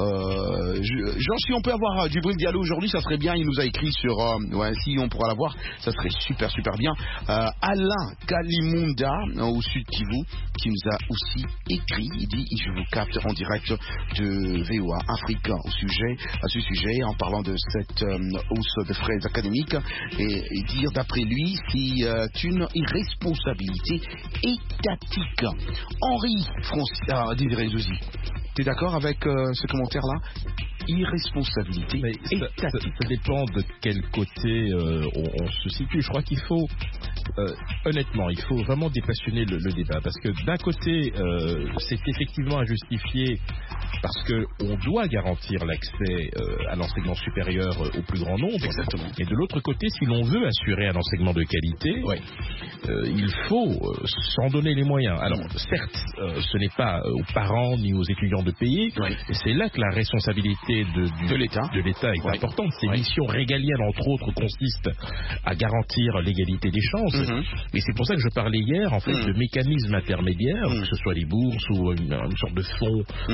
Euh, je, genre si on peut avoir Djibril Diallo aujourd'hui, ça serait bien. Il nous a écrit sur, euh, ouais, si on pourra l'avoir, ça serait super, super bien. Euh, Alain Kalimunda au Sud Kivu qui nous a aussi écrit, il dit je vous capte en direct de V O A Afrique au sujet, à ce sujet en parlant de cette euh, hausse de frais académiques et, et dire d'après lui c'est euh, une irresponsabilité étatique. Henri François Désiré Nzouzi, tu es d'accord avec euh, ce commentaire là? Irresponsabilité Mais ça, ça, ça dépend de quel côté euh, on, on se situe. Je crois qu'il faut, euh, honnêtement, il faut vraiment dépassionner le, le débat. Parce que d'un côté, euh, c'est effectivement injustifié parce qu'on doit garantir l'accès euh, à l'enseignement supérieur euh, au plus grand nombre. Exactement. Et de l'autre côté, si l'on veut assurer un enseignement de qualité, ouais. euh, il faut euh, s'en donner les moyens. Alors, certes, euh, ce n'est pas aux parents ni aux étudiants de payer. Ouais. Et c'est là que la responsabilité De, du, de l'État de l'État est oui. importante. Ces oui. missions régaliennes, entre autres, consistent à garantir l'égalité des chances. Mm-hmm. Et c'est pour ça que je parlais hier, en fait, mm. de mécanismes intermédiaires, mm. que ce soit les bourses ou une, une sorte de fonds mm. pour soutenir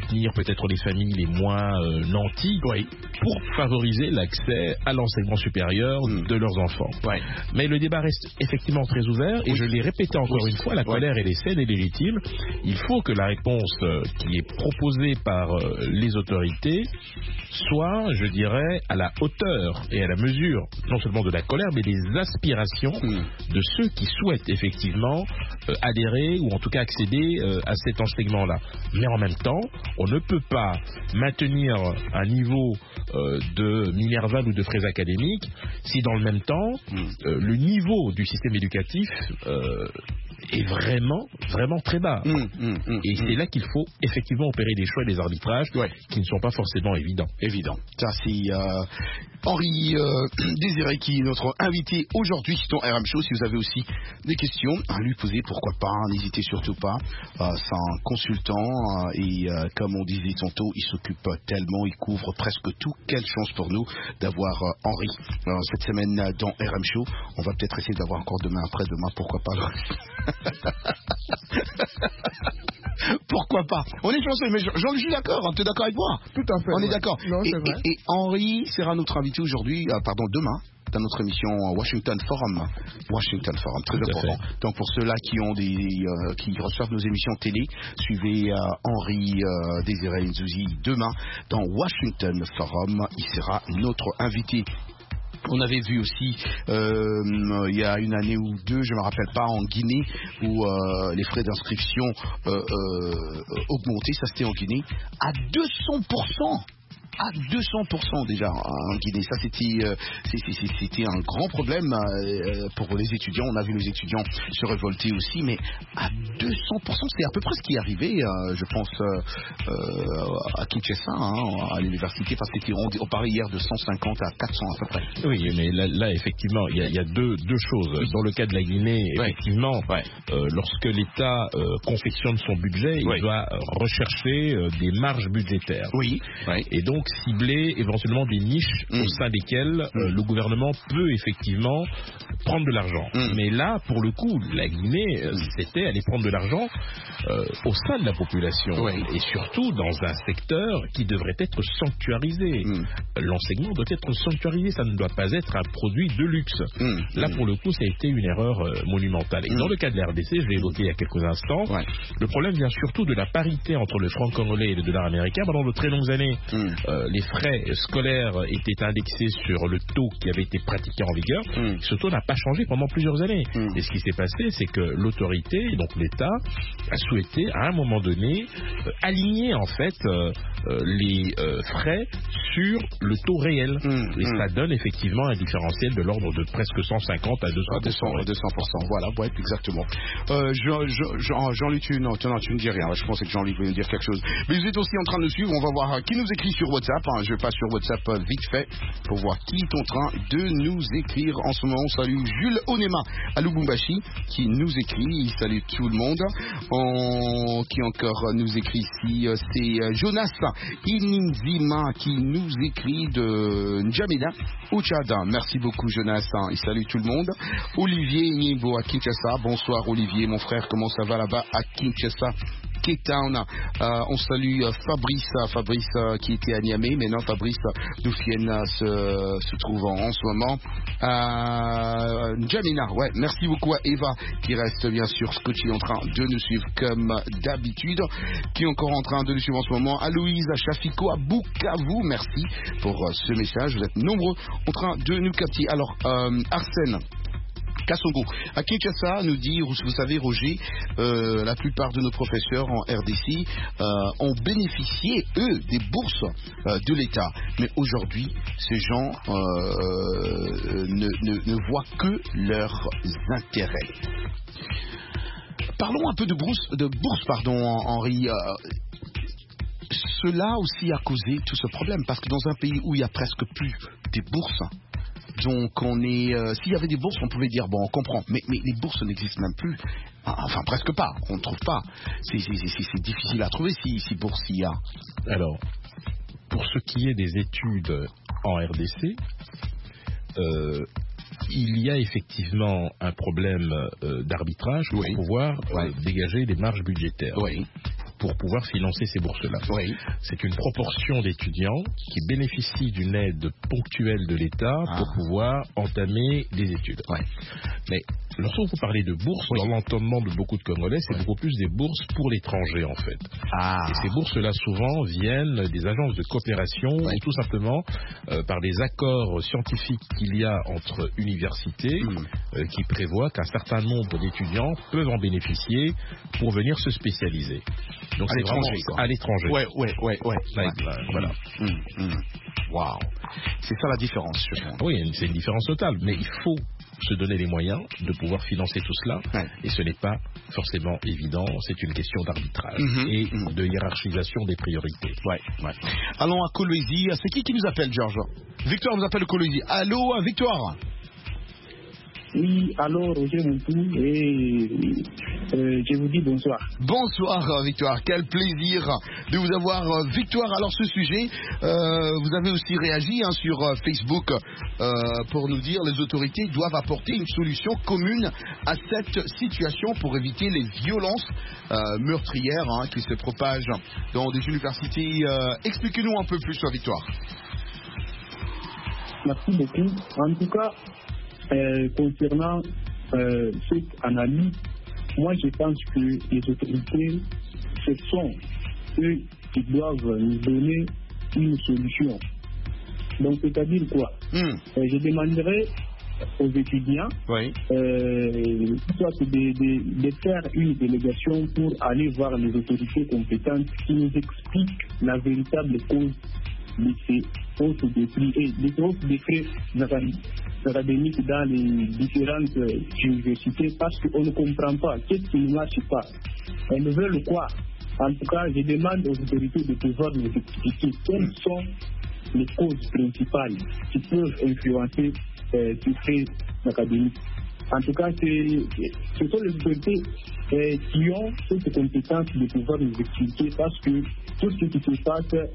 soutenir peut-être les familles les moins euh, nantis oui. pour favoriser l'accès à l'enseignement supérieur mmh. de leurs enfants. Ouais. Mais le débat reste effectivement très ouvert et oui. je l'ai répété encore oui. une fois, la colère ouais. elle est saine et légitime. Il faut que la réponse euh, qui est proposée par euh, les autorités soit, je dirais, à la hauteur et à la mesure non seulement de la colère mais des aspirations mmh. de ceux qui souhaitent effectivement euh, adhérer ou en tout cas accéder euh, à cet enseignement-là. Mais en même temps, on ne peut pas maintenir un niveau euh, de Minerval ou de fraise académique si dans le même temps, mmh. euh, le niveau du système éducatif euh, est vraiment, vraiment très bas. Mmh, mmh, mmh, et c'est mmh. là qu'il faut effectivement opérer des choix et des arbitrages ouais. qui ne sont pas forcément évidents. Évident. Ça, c'est euh, Henri euh, Désiré qui est notre invité aujourd'hui dans R M Show. Si vous avez aussi des questions à lui poser, pourquoi pas, n'hésitez surtout pas. Euh, c'est un consultant euh, et euh, comme on disait tantôt, il s'occupe tellement, il couvre presque tout. Quelle chance pour nous d'avoir euh, Henri euh, cette semaine dans R M Show. On va peut-être essayer d'avoir encore demain, après-demain, pourquoi pas. Pourquoi pas? On est chanceux, mais j'en suis d'accord, tu es d'accord avec moi? Tout à fait. On ouais. est d'accord. Non, et, c'est vrai. et, et Henri sera notre invité aujourd'hui, euh, pardon, demain, dans notre émission Washington Forum. Washington Forum, très Tout important. Donc pour ceux-là qui ont des, euh, qui reçoivent nos émissions télé, suivez euh, Henri euh, Désiré Nzouzi demain dans Washington Forum. Il sera notre invité. On avait vu aussi euh, il y a une année ou deux, je ne me rappelle pas, en Guinée, où euh, les frais d'inscription euh, euh, augmentaient, ça c'était en Guinée, à deux cents pour cent. À deux cents pour cent déjà en Guinée. Ça, c'était, euh, c'était un grand problème euh, pour les étudiants. On a vu les étudiants se révolter aussi, mais à deux cents pour cent, c'est à peu près ce qui est arrivé, euh, je pense, euh, euh, à Kinshasa, hein, à l'université, parce que on, on parlait hier de cent cinquante à quatre cents à peu près. Oui, mais là, là effectivement, il y a, y a deux, deux choses. Dans le cas de la Guinée, effectivement, ouais. euh, lorsque l'État euh, confectionne son budget, il ouais. doit rechercher euh, des marges budgétaires. Oui. Ouais. Et donc, cibler éventuellement des niches mmh. au sein desquelles euh, le gouvernement peut effectivement prendre de l'argent. Mmh. Mais là, pour le coup, la Guinée, euh, c'était aller prendre de l'argent euh, au sein de la population oui. et surtout dans un secteur qui devrait être sanctuarisé. Mmh. L'enseignement doit être sanctuarisé, ça ne doit pas être un produit de luxe. Mmh. Là, pour le coup, ça a été une erreur euh, monumentale. Et mmh. dans le cas de la R D C, je l'ai évoqué il y a quelques instants, ouais. le problème vient surtout de la parité entre le franc congolais et le dollar américain. Pendant de très longues années, mmh. euh, les frais scolaires étaient indexés sur le taux qui avait été pratiqué en vigueur. Mm. Ce taux n'a pas changé pendant plusieurs années. Mm. Et ce qui s'est passé, c'est que l'autorité, donc l'État, a souhaité à un moment donné euh, aligner en fait euh, euh, les euh, frais sur le taux réel. Mm. Et mm. ça donne effectivement un différentiel de l'ordre de presque cent cinquante à deux cents pour cent. deux cents pour cent, voilà, ouais, exactement. Euh, Jean-Luc, Jean, Jean tu, non, tu, non, tu ne dis rien. Je pensais que Jean-Luc voulait dire quelque chose. Mais vous êtes aussi en train de nous suivre. On va voir qui nous écrit sur WhatsApp. Hein, je passe sur WhatsApp euh, vite fait pour voir qui est en train de nous écrire en ce moment. On salue Jules Onema à Lubumbashi qui nous écrit. Il salue tout le monde. On... Qui encore nous écrit ici, c'est Jonas Ininzima qui nous écrit de N'Djamena au Tchad. Merci beaucoup Jonas. Il salue tout le monde. Olivier Nibo à Kinshasa. Bonsoir Olivier, mon frère. Comment ça va là-bas à Kinshasa? Cape Town. Euh, on salue euh, Fabrice, Fabrice euh, qui était à Niamey, mais non, Fabrice d'Oufienne euh, se, se trouve en, en ce moment. Euh, Jamina, ouais, merci beaucoup à Eva qui reste bien sûr scotchée en train de nous suivre comme d'habitude, qui est encore en train de nous suivre en ce moment. À Louise, à Chafiko, à Bukavu, merci pour euh, ce message. Vous êtes nombreux en train de nous capter. Alors, euh, Arsène Kassongo, à Kinshasa, nous dit, vous savez Roger, euh, la plupart de nos professeurs en R D C euh, ont bénéficié, eux, des bourses euh, de l'État. Mais aujourd'hui, ces gens euh, ne, ne, ne voient que leurs intérêts. Parlons un peu de bourse, de bourse pardon, Henri. Euh, cela aussi a causé tout ce problème, parce que dans un pays où il n'y a presque plus des bourses, donc on est, euh, s'il y avait des bourses, on pouvait dire bon, on comprend, mais, mais les bourses n'existent même plus, enfin presque pas, on ne trouve pas. C'est, c'est, c'est, c'est difficile à trouver si, si bourse il y a. Alors, pour ce qui est des études en R D C, euh, il y a effectivement un problème euh, d'arbitrage pour oui. pouvoir euh, oui. dégager des marges budgétaires. Oui. pour pouvoir financer ces bourses-là. Oui. C'est une proportion d'étudiants qui bénéficient d'une aide ponctuelle de l'État ah. pour pouvoir entamer des études. Ouais. Mais lorsque vous parlez de bourses, oui. dans l'entendement de beaucoup de Congolais, c'est oui. beaucoup plus des bourses pour l'étranger en fait. Ah. Et ces bourses-là souvent viennent des agences de coopération oui. ou tout simplement euh, par des accords scientifiques qu'il y a entre universités mmh. euh, qui prévoient qu'un certain nombre d'étudiants peuvent en bénéficier pour venir se spécialiser. Donc à c'est l'étranger, vraiment quoi. À l'étranger. Ouais, ouais, ouais, ouais. Là, ouais. Là, voilà. Mmh, mmh. Waouh. C'est ça la différence, je pense. Oui, c'est une différence totale, mais il faut se donner les moyens de pouvoir financer tout cela, ouais. et ce n'est pas forcément évident, c'est une question d'arbitrage mmh, et mmh. de hiérarchisation des priorités. Ouais, ouais. Allons à Kolwezi, c'est qui qui nous appelle, Georges? Victoire nous appelle Kolwezi. Allô, Victoire? Oui, allô, Roger Montou, et euh, je vous dis bonsoir. Bonsoir, Victoire. Quel plaisir de vous avoir, Victoire. Alors, ce sujet, euh, vous avez aussi réagi hein, sur Facebook euh, pour nous dire les autorités doivent apporter une solution commune à cette situation pour éviter les violences euh, meurtrières hein, qui se propagent dans des universités. Euh, expliquez-nous un peu plus, Victoire. Merci beaucoup. En tout cas, Euh, concernant euh, cette analyse, moi je pense que les autorités, ce sont eux qui doivent nous donner une solution. Donc c'est-à-dire quoi mmh. euh, Je demanderai aux étudiants oui. euh, soit de, de, de faire une délégation pour aller voir les autorités compétentes qui nous expliquent la véritable cause de ces hausses de prix et des hausses de frais académiques dans les différentes universités parce qu'on ne comprend pas qu'est-ce qui ne marche pas. Elles veulent quoi? En tout cas, je demande aux autorités de pouvoir nous expliquer quelles sont les causes principales qui peuvent influencer euh, ces frais académiques. En tout cas, ce sont les autorités euh, qui ont cette compétence de pouvoir nous expliquer parce que tout ce qui se passe,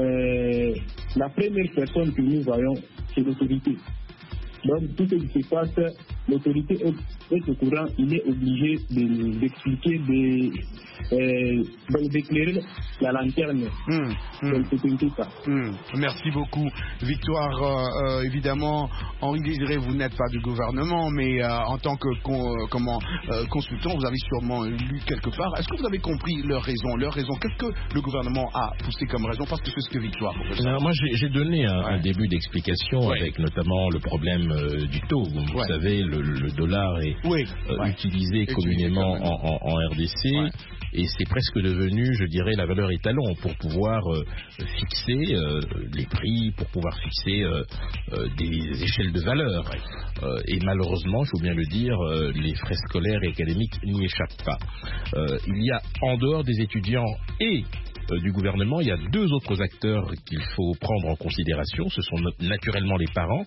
euh, la première personne que nous voyons, c'est l'autorité. Donc, tout ce qui se passe, l'autorité est, est au courant, il est obligé de, d'expliquer, de, euh, d'éclairer la lanterne. Mmh, mmh. Donc, c'est tout ça. Mmh. Merci beaucoup, Victoire. Euh, euh, évidemment, Henri Désiré, vous n'êtes pas du gouvernement, mais euh, en tant que con, euh, comment, euh, consultant, vous avez sûrement lu quelque part. Est-ce que vous avez compris leur raison? Leur raison, qu'est-ce que le gouvernement a poussé comme raison? Parce que c'est ce que Victoire. Alors, moi, j'ai, j'ai donné un, ouais. un début d'explication ouais. avec notamment le problème Euh, du taux. Vous ouais. savez, le, le dollar est oui. euh, ouais. utilisé communément en, en, en R D C ouais. et c'est presque devenu, je dirais, la valeur étalon pour pouvoir euh, fixer euh, les prix, pour pouvoir fixer euh, euh, des échelles de valeur. Euh, et malheureusement, il faut bien le dire, euh, les frais scolaires et académiques n'y échappent pas. Euh, il y a en dehors des étudiants et du gouvernement, il y a deux autres acteurs qu'il faut prendre en considération. Ce sont naturellement les parents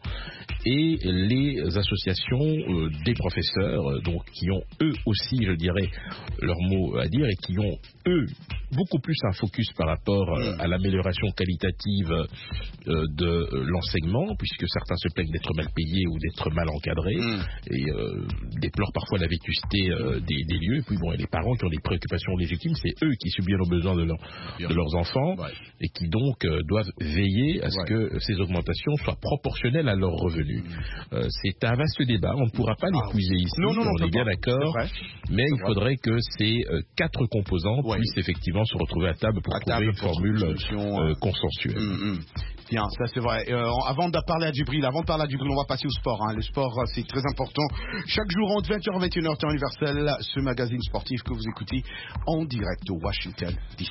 et les associations euh, des professeurs, euh, donc qui ont eux aussi, je dirais, leur mot à dire et qui ont eux beaucoup plus un focus par rapport euh, à l'amélioration qualitative euh, de euh, l'enseignement, puisque certains se plaignent d'être mal payés ou d'être mal encadrés mmh. et euh, déplorent parfois la vétusté euh, des, des lieux. Et puis bon, et les parents qui ont des préoccupations légitimes, c'est eux qui subissent aux besoins de, leur, de leurs enfants ouais. et qui donc euh, doivent veiller à ce ouais. que ces augmentations soient proportionnelles à leurs revenus. Mmh. Euh, c'est un vaste débat, on ne pourra pas l'épuiser ici, non, non, non, on est bien d'accord, mais il faudrait que ces euh, quatre composantes ouais. puissent effectivement se retrouver à table pour à trouver table une formule euh, consensuelle. Mmh, mmh. Bien, ça c'est vrai. Euh, avant de parler à Djibril, avant de parler à Djibril, on va passer au sport. Hein. Le sport, c'est très important. Chaque jour entre vingt heures et vingt et une heures, temps universel, ce magazine sportif que vous écoutez en direct de Washington, D C.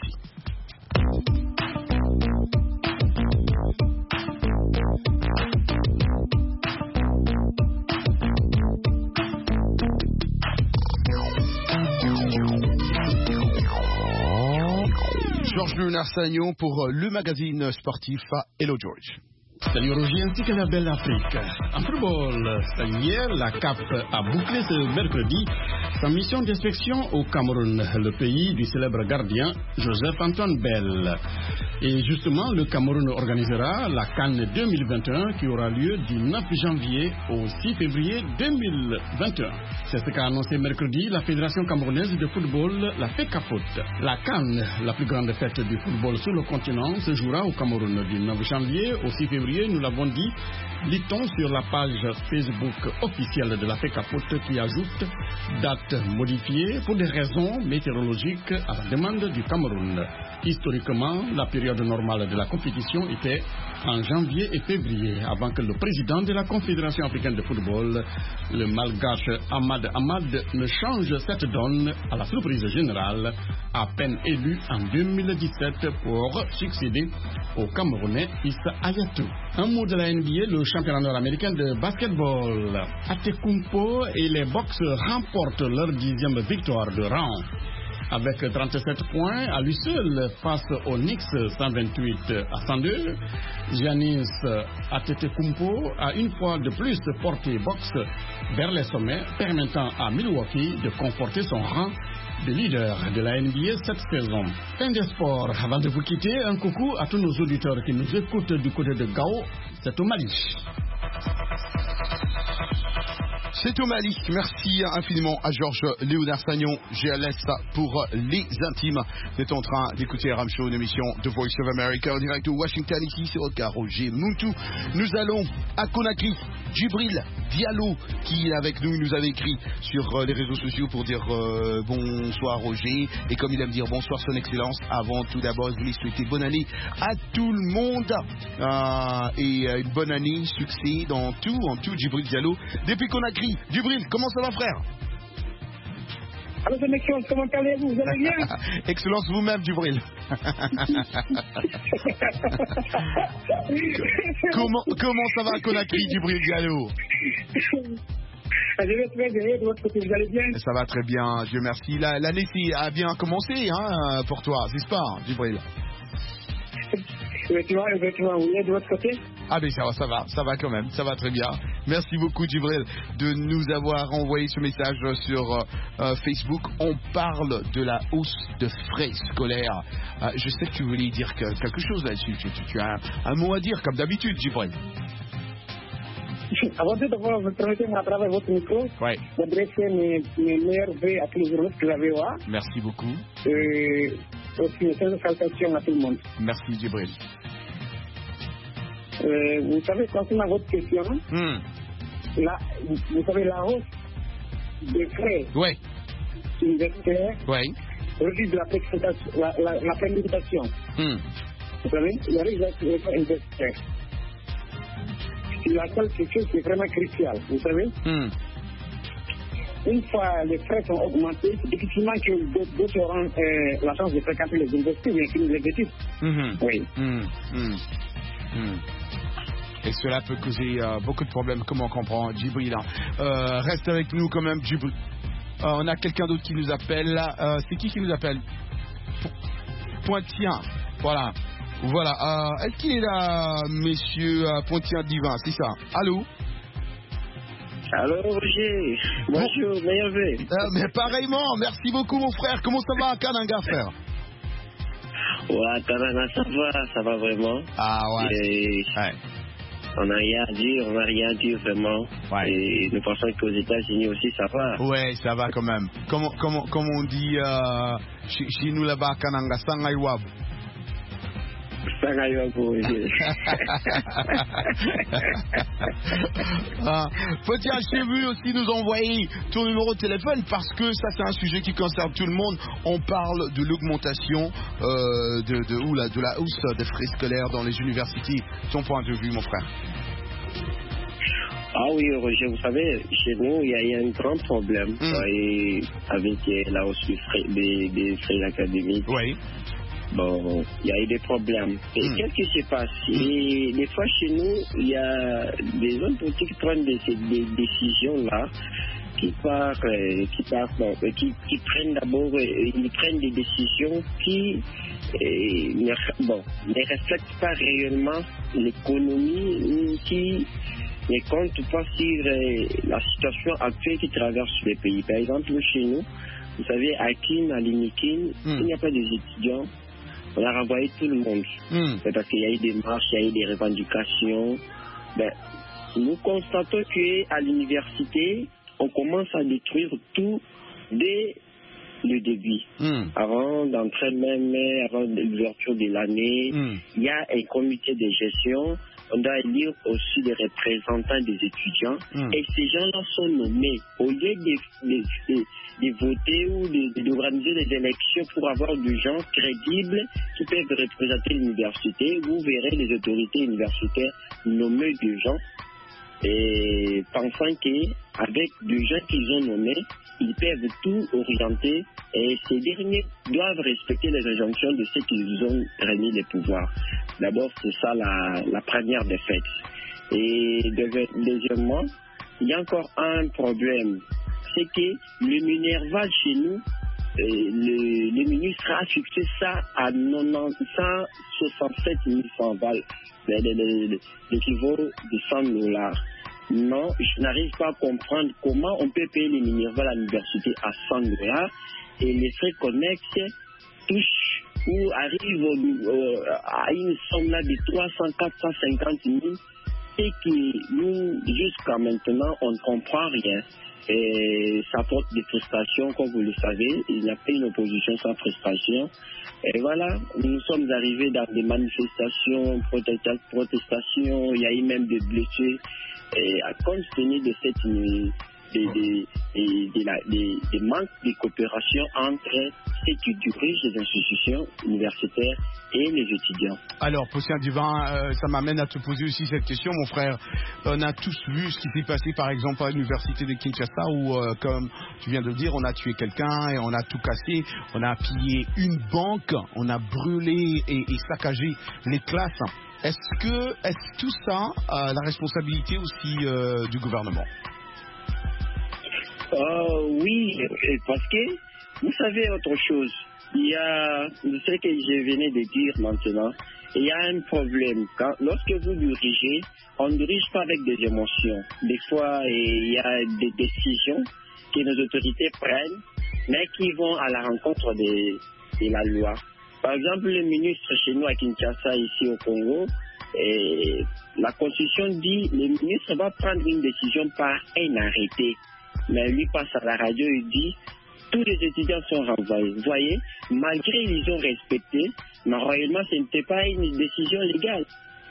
Georges Leonard Sagnon pour le magazine sportif. Hello George. Salut Roger ainsi que la belle Afrique. En football, hier, la C A F a bouclé ce mercredi sa mission d'inspection au Cameroun, le pays du célèbre gardien Joseph-Antoine Bell. Et justement, le Cameroun organisera la CAN deux mille vingt et un qui aura lieu du neuf janvier au six février deux mille vingt et un. C'est ce qu'a annoncé mercredi la Fédération camerounaise de football, la FECAFOOT. La CAN, la plus grande fête du football sur le continent, se jouera au Cameroun du neuf janvier au six février, nous l'avons dit. Lit-on sur la page Facebook officielle de la FECAFOOT qui ajoute date modifiée pour des raisons météorologiques à la demande du Cameroun. Historiquement, la période normale de la compétition était en janvier et février, avant que le président de la Confédération africaine de football, le malgache Ahmad Ahmad, ne change cette donne à la surprise générale, à peine élu en deux mille dix-sept pour succéder au Camerounais Issa Hayatou. Un mot de la N B A, le championnat nord-américain de basketball. Antetokounmpo et les Bucks remportent leur dixième victoire de rang. Avec trente-sept points à lui seul face aux Knicks cent vingt-huit à cent deux, Giannis Antetokounmpo a une fois de plus porté Bucks vers les sommets, permettant à Milwaukee de conforter son rang de leader de la N B A cette saison. Fin des sports. Avant de vous quitter, un coucou à tous nos auditeurs qui nous écoutent du côté de Gao, c'est au Mali. C'est au Mali. Merci infiniment à Georges Léonard Sagnon, G L S pour les intimes. Vous êtes en train d'écouter R M Show, une émission de Voice of America en direct de Washington, ici c'est votre gars Roger Muntu. Nous allons à Conakry. Djibril Diallo qui est avec nous, il nous avait écrit sur les réseaux sociaux pour dire euh, bonsoir Roger, et comme il aime dire bonsoir son excellence, avant tout d'abord je voulais souhaiter bonne année à tout le monde euh, et une bonne année, succès dans tout, en tout. Djibril Diallo depuis Conakry. Djibril, comment ça va frère? Alors, son excellence, comment allez-vous? Vous allez bien? Excellence vous-même, Djibril. comment, comment ça va à Conakry, Djibril Diallo? Je vais très bien, de votre côté, vous allez bien? Ça va très bien, Dieu merci. L'année a bien commencé hein, pour toi, n'est-ce pas, Djibril? Effectivement, effectivement, oui, de votre côté? Ah mais ça va, ça va, ça va quand même, ça va très bien. Merci beaucoup Djibril de nous avoir envoyé ce message sur euh, Facebook. On parle de la hausse de frais scolaires. Euh, je sais que tu voulais dire que, quelque chose là-dessus. Tu, tu, tu as un, un mot à dire comme d'habitude, Djibril. Avant tout d'abord, vous permettez-moi à travers votre micro ouais. d'adresser mes, mes meilleurs vœux à tous les journalistes de la V O A. Merci beaucoup. Et aussi une salutation à tout le monde. Merci Djibril. Euh, vous savez, concernant votre question, mm. la, vous savez, la hausse des frais ouais. universitaires ouais. réduit de la précipitation. La, la, la précipitation. Mm. Vous savez, il y a les frais universitaires. C'est la seule question qui est vraiment cruciale, vous savez. Mm. Une fois les frais sont augmentés, c'est difficilement que d'autres auront euh, la chance de fréquenter les universités, bien qu'ils les études. Mm-hmm. Oui. Mm. Mm. Mm. Et cela peut causer euh, beaucoup de problèmes, comme on comprend, Djibril. Euh, reste avec nous quand même, Djibril. Euh, on a quelqu'un d'autre qui nous appelle. Euh, c'est qui qui nous appelle? Pointien. Voilà. Voilà. Euh, est-ce qu'il est là, monsieur euh, Pointien Divin? C'est ça. Allô? Allô, Roger. Bonjour, meilleur vœu. Euh, mais pareillement, merci beaucoup, mon frère. Comment ça va à Kananga, frère? Ouais, Kananga, ça va, ça va vraiment. Ah ouais. Et... ouais. On n'a rien à dire, on n'a rien à dire vraiment. Ouais. Et nous pensons qu'aux États-Unis aussi, ça va. Ouais, ça va quand même. Comme, comme, comme on dit euh, chez, chez nous là-bas à Kananga, Sangaiwab. ah, Petit H T V aussi nous envoyer ton numéro de téléphone parce que ça c'est un sujet qui concerne tout le monde. On parle de l'augmentation euh, de, de, ou la, de la hausse des frais scolaires dans les universités. Ton point de vue, mon frère? Ah oui, Roger, vous savez, chez nous, il y, y a un grand problème mmh. et avec la hausse des frais, des, des frais académiques. Oui. Bon, il y a eu des problèmes. Et mmh. qu'est-ce qui se passe? mmh. Et des fois, chez nous, il y a des hommes politiques qui prennent des, des décisions-là, qui partent, euh, qui, partent, bon, qui, qui prennent d'abord, euh, ils prennent des décisions qui et ne, bon, ne reflètent pas réellement l'économie qui ne compte pas sur euh, la situation actuelle qui traverse les pays. Par exemple, chez nous, vous savez, à Kin, à Linikin, mm. il n'y a pas des étudiants. On a renvoyé tout le monde. Mm. C'est parce qu'il y a eu des marches, il y a eu des revendications. Ben, nous constatons qu'à l'université, on commence à détruire tout dès le début. Mm. Avant d'entrer même, avant l'ouverture de l'année, mm. il y a un comité de gestion. On doit élire aussi des représentants des étudiants. Mm. Et ces gens-là sont nommés. Au lieu de, de, de, de voter ou d'organiser de, des élections pour avoir des gens crédibles qui peuvent représenter l'université, vous verrez les autorités universitaires nommer des gens et pensant qu'avec des gens qu'ils ont nommés, ils peuvent tout orienter et ces derniers doivent respecter les injonctions de ceux qui ont remis les pouvoirs. D'abord, c'est ça la, la première défaite. Et deuxièmement, il y a encore un problème, c'est que le Minerval chez nous, le, le ministre a fixé ça à cent soixante-sept mille francs balles, l'équivalent de cent dollars. Non, je n'arrive pas à comprendre comment on peut payer les Minerval à l'université à cent dollars et les frais connexes touchent ou arrivent euh, à une somme là de trois cents à quatre cent cinquante mille et que nous, jusqu'à maintenant, on ne comprend rien. Et ça porte des prestations, comme vous le savez. Il n'y a pas une opposition sans prestation. Et voilà, nous sommes arrivés dans des manifestations, protestations, il y a eu même des blessés. Et à compte tenu de cette des, des, des, des, des, des manques de coopération entre ceux qui dirigent les institutions universitaires et les étudiants. Alors, Posséen Divin, euh, ça m'amène à te poser aussi cette question, mon frère. On a tous vu ce qui s'est passé, par exemple, à l'université de Kinshasa, où, euh, comme tu viens de le dire, on a tué quelqu'un et on a tout cassé. On a pillé une banque, on a brûlé et, et saccagé les classes. Est-ce que est tout ça a la responsabilité aussi euh, du gouvernement? euh, Oui, parce que vous savez autre chose. Il y a, ce que je venais de dire maintenant, il y a un problème. Quand, lorsque vous dirigez, on ne dirige pas avec des émotions. Des fois, il y a des décisions que nos autorités prennent, mais qui vont à la rencontre de, de la loi. Par exemple, le ministre chez nous à Kinshasa, ici au Congo, et la Constitution dit que le ministre va prendre une décision par un arrêté. Mais lui passe à la radio et dit tous les étudiants sont renvoyés. Vous voyez, malgré qu'ils ont respecté, mais réellement ce n'était pas une décision légale.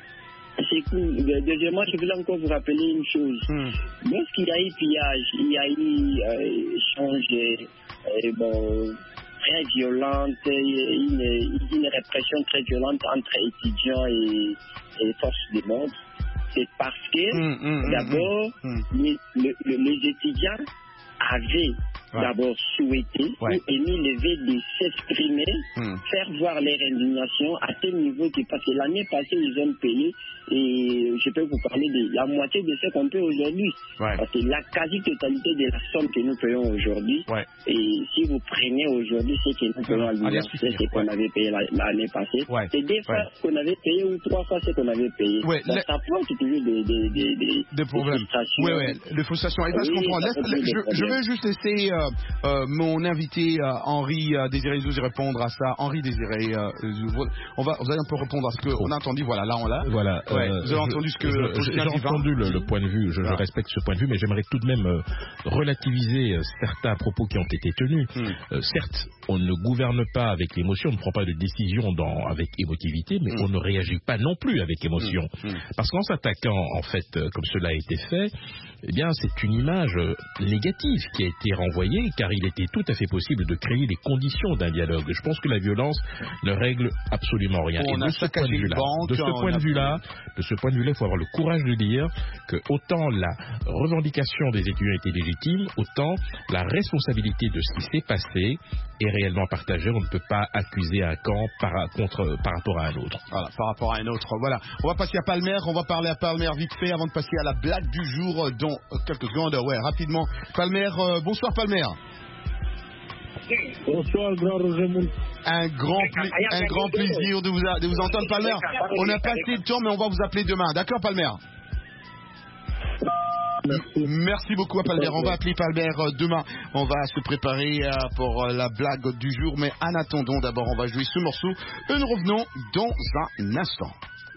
Deuxièmement, je voulais encore vous rappeler une chose. Hmm. Lorsqu'il y a eu pillage, il y a eu euh, échange euh, bon, très violente, une, une répression très violente entre étudiants et, et forces de l'ordre. C'est parce que, mmh, mmh, d'abord, mmh. les, les, les étudiants avaient ouais. d'abord souhaité ouais. ou émis le V de s'exprimer, mmh. faire voir leur indignation à tel niveau que, parce que l'année passée, ils ont payé, et je peux vous parler de la moitié de ce qu'on paie aujourd'hui. Ouais. Parce que la quasi-totalité de la somme que nous payons aujourd'hui, ouais. et si vous prenez aujourd'hui ce que nous payons à l'université, ce qu'on ouais. avait payé l'année passée, ouais. c'est deux fois ouais. ce qu'on avait payé ou trois fois ce qu'on avait payé. Ouais. Donc, ça prend toujours des, des, des, des, des problèmes. Des frustrations. Oui, oui, des frustrations. Et là, oui, je comprends. Laisse, je, je vais juste laisser euh, euh, mon invité euh, Henri euh, Désiré Zouz répondre à ça. Henri Désiré Zouz, on va, vous allez un peu répondre à ce qu'on a entendu. Voilà, là on l'a. Voilà. Ouais, euh, vous avez entendu ce que je, j'ai entendu le, le point de vue. Je, ah. je respecte ce point de vue, mais j'aimerais tout de même euh, relativiser euh, certains propos qui ont été tenus. Mm. Euh, certes, on ne gouverne pas avec l'émotion, on ne prend pas de décision dans, avec émotivité, mais mm. on ne réagit pas non plus avec émotion. Mm. Mm. Parce qu'en s'attaquant, en fait, euh, comme cela a été fait, eh bien, c'est une image euh, négative qui a été renvoyée, car il était tout à fait possible de créer les conditions d'un dialogue. Je pense que la violence ne règle absolument rien. On Et de ce point de vue-là, de ce point de vue-là, de ce point de vue-là, il faut avoir le courage de dire que autant la revendication des étudiants était légitime, autant la responsabilité de ce qui s'est passé est réellement partagée. On ne peut pas accuser un camp par, contre, par rapport à un autre. Voilà, par rapport à un autre. Voilà. On va passer à Palmer. On va parler à Palmer vite fait avant de passer à la blague du jour dans quelques secondes. Ouais, rapidement. Palmer, euh, bonsoir Palmer. Bonsoir, grand Roger Moon. Un grand, pla- un grand plaisir de vous, a- de vous entendre, Palmer. On n'a pas assez de temps, mais on va vous appeler demain. D'accord, Palmer? Merci. Merci beaucoup à Palmer. On va appeler Palmer euh, demain. On va se préparer euh, pour euh, la blague du jour. Mais en attendant, d'abord, on va jouer ce morceau. Et nous revenons dans un instant.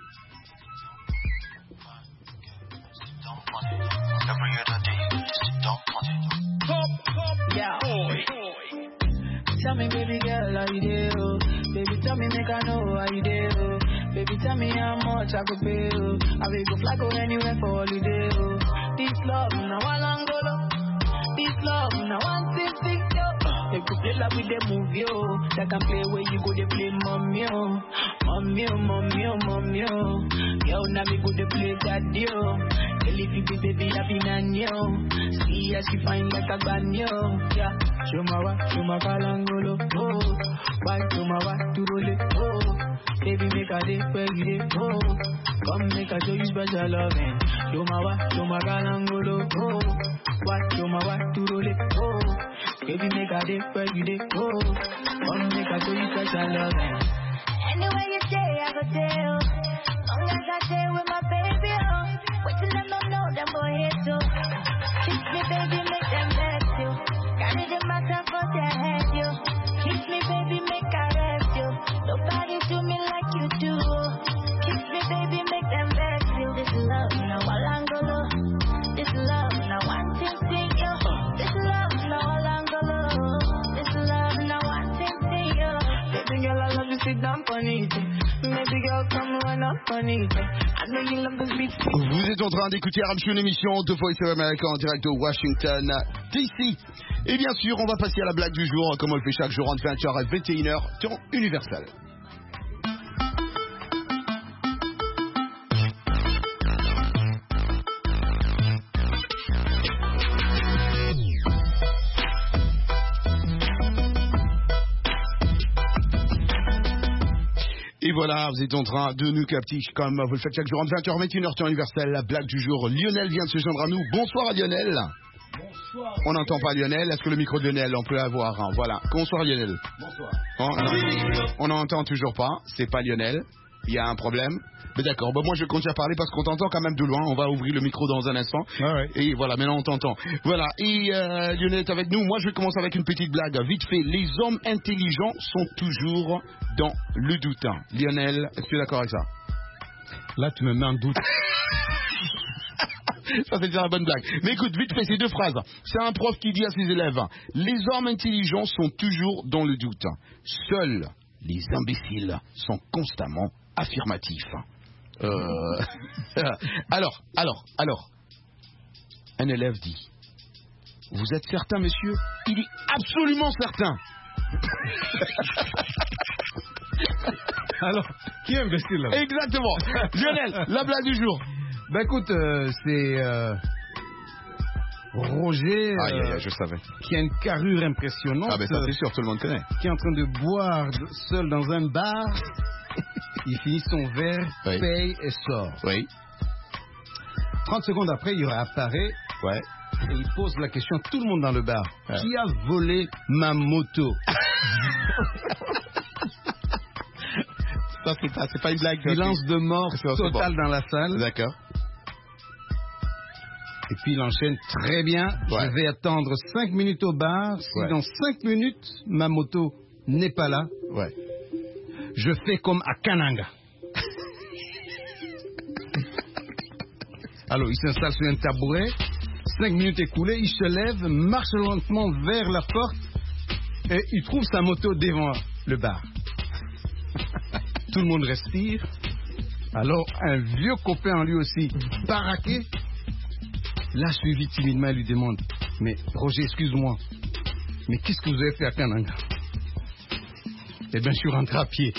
Yeah. Tell me, baby girl, how you do? Baby, tell me, make I know how you do. Baby, tell me how much I could pay. Oh. I will go fly go anywhere for holiday. Oh. This love, now I long go low. This love, now one thing, thing, yo. They could play like with the movie, yo. They can play where you go, they play mommy, yo. Mommy, oh, mommy, oh, mommy, oh. Yo, now me go, they play daddy, yo. Tell if you be baby, I be nanyo. See as she fine like a banyo. Yeah. Show my wa, show my kalangolo. Oh. Why, show my wa, to roll it. Oh. Baby, make a day, where you day. Oh. Come make a show you special loving. Show my wa, show my kalangolo. Oh. Why, show my wa, to roll it. Oh. Baby, make a day, where you day. Oh. Come make a show you special loving. Anywhere you stay, I go tell. Long as I stay with my baby, oh. Wait till them don't know them boy hate you. Kiss me, baby, make them vex you. Carry the matter for their head, you. Kiss me, baby, make I rest you. Nobody do me like you do. Kiss me, baby, make them vex you. This love, now all Angolo. This love, now one thing, see you. This love, now all Angolo. This love, now one thing, see you. Baby girl, I love you, sit down on it. Baby girl, come run up on it. I know you love this beat. Vous êtes en train d'écouter Ramshu, une émission de Voice of America en direct de Washington D C. Et bien sûr, on va passer à la blague du jour, comme on le fait chaque jour entre vingt heures et vingt et une heures, temps universel. Et voilà, vous êtes en train de nous capter comme vous le faites chaque jour entre vingt heures et vingt et une heures, temps universel, la blague du jour. Lionel vient de se joindre à nous. Bonsoir à Lionel. Bonsoir. On n'entend pas Lionel. Est-ce que le micro de Lionel, on peut l'avoir hein? Voilà. Bonsoir Lionel. Bonsoir. On n'entend toujours pas. C'est pas Lionel. Il y a un problème. Mais d'accord, bon, moi je continue à parler parce qu'on t'entend quand même de loin. On va ouvrir le micro dans un instant. Ah ouais. Et voilà, maintenant on t'entend. Voilà, et euh, Lionel est avec nous. Moi je vais commencer avec une petite blague. Vite fait, les hommes intelligents sont toujours dans le doute. Lionel, est-ce que tu es d'accord avec ça? Là, tu me mets en doute. Ça, c'est déjà la bonne blague. Mais écoute, vite fait, ces deux phrases. C'est un prof qui dit à ses élèves: les hommes intelligents sont toujours dans le doute. Seuls les imbéciles sont constamment affirmatifs. Euh... alors, alors, alors. Un élève dit: vous êtes certain, monsieur? Il est absolument certain. Alors, qui est imbécile là? Exactement. Lionel, la blague du jour. Ben écoute, euh, c'est euh, Roger, euh, aïe, aïe, aïe, je savais. qui a une carrure impressionnante. Ah ben ça c'est sûr, tout le monde connaît. Qui est en train de boire de- seul dans un bar. Il finit son verre, Oui. paye et sort. Oui. trente secondes après, il réapparaît. Ouais. Et il pose la question à tout le monde dans le bar. Ouais. Qui a volé ma moto? Ça c'est pas, c'est pas une blague. Silence de mort C'est- c'est total bon. dans la salle. D'accord. Et puis il enchaîne très bien. Ouais. Je vais attendre cinq minutes au bar. Si Ouais. dans cinq minutes, ma moto n'est pas là, Ouais. je fais comme à Kananga. Alors il s'installe sur un tabouret. Cinq minutes écoulées, il se lève, marche lentement vers la porte et il trouve sa moto devant le bar. Tout le monde respire. Alors un vieux copain en lui aussi, baraqué, l'a suivi timidement et lui demande: mais Roger, excuse-moi, mais qu'est-ce que vous avez fait à Kananga? Eh bien, je suis rentré à pied.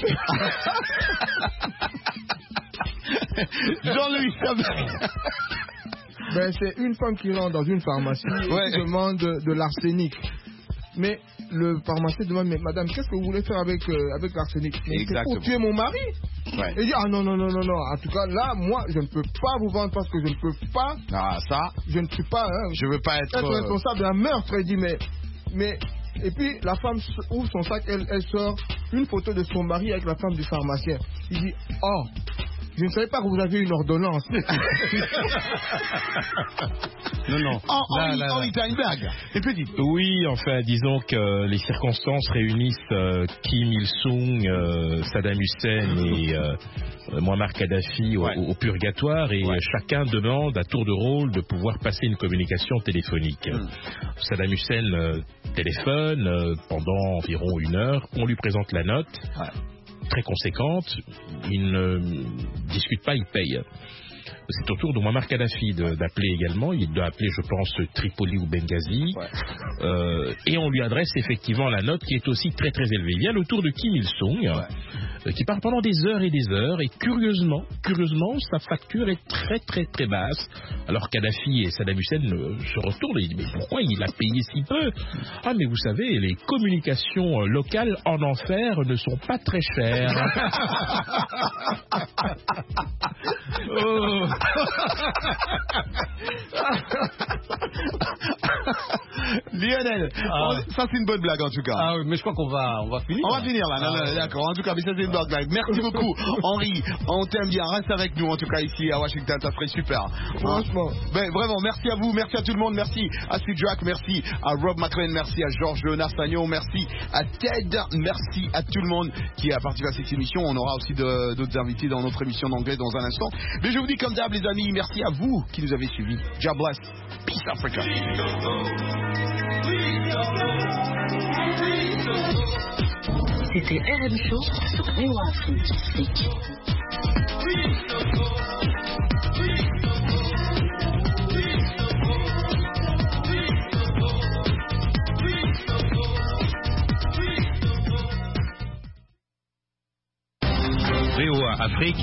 Jean-Louis, ça va. Ben, c'est une femme qui rentre dans une pharmacie et Ouais. qui demande de, de l'arsenic. Mais le pharmacien demande: mais madame, qu'est-ce que vous voulez faire avec, euh, avec l'arsenic? Mais c'est Exactement. pour tuer mon mari. Ouais. Et il dit: ah non, non, non, non, non. En tout cas, là, moi, je ne peux pas vous vendre parce que je ne peux pas. Ah ça, Je ne suis pas. Hein, je veux pas être. être euh, responsable d'un meurtre. Il dit: mais, mais Et puis la femme ouvre son sac, elle, elle sort une photo de son mari avec la femme du pharmacien. Il dit, oh, je ne savais pas que vous avez une ordonnance. Non, non. Henri, Henri, t'as une blague. Et puis dis. Oui, enfin, disons que les circonstances réunissent euh, Kim Il-sung, euh, Saddam Hussein et euh, Muammar Kadhafi au, ouais. au purgatoire, et ouais. chacun demande à tour de rôle de pouvoir passer une communication téléphonique. Mm. Saddam Hussein euh, téléphone euh, pendant environ une heure, on lui présente la note. Ouais. Très conséquente, il ne discute pas, il paye. C'est au tour de Muammar Kadhafi d'appeler également. Il doit appeler, je pense, Tripoli ou Benghazi. Ouais. Euh, et on lui adresse effectivement la note qui est aussi très très élevée. Il y a le tour de Kim Il-sung, ouais. euh, qui part pendant des heures et des heures. Et curieusement, curieusement, sa facture est très très très basse. Alors Kadhafi et Saddam Hussein euh, se retournent et ils disent, mais pourquoi il a payé si peu? Ah, mais vous savez, les communications euh, locales en enfer ne sont pas très chères. Oh. Lionel, ah. on, ça c'est une bonne blague en tout cas. Ah oui, mais je crois qu'on va, on va finir. On va finir là, ah, ouais. D'accord. En tout cas, mais ça c'est une bonne blague. Merci beaucoup, Henri. On t'aime bien. Reste avec nous en tout cas ici à Washington, ça serait super. Franchement. Ben vraiment, merci à vous, merci à tout le monde, merci à Steve Jack, merci à Rob McLean, merci à Georges Léonard Sagnon, merci à Ted, merci à tout le monde qui a participé à cette émission. On aura aussi d'autres invités dans notre émission d'anglais dans un instant. Mais je vous dis comme d'hab les amis, merci à vous qui nous avez suivis. God bless. Peace Africa. C'était R M Show sur V O A Afrique. V O A Afrique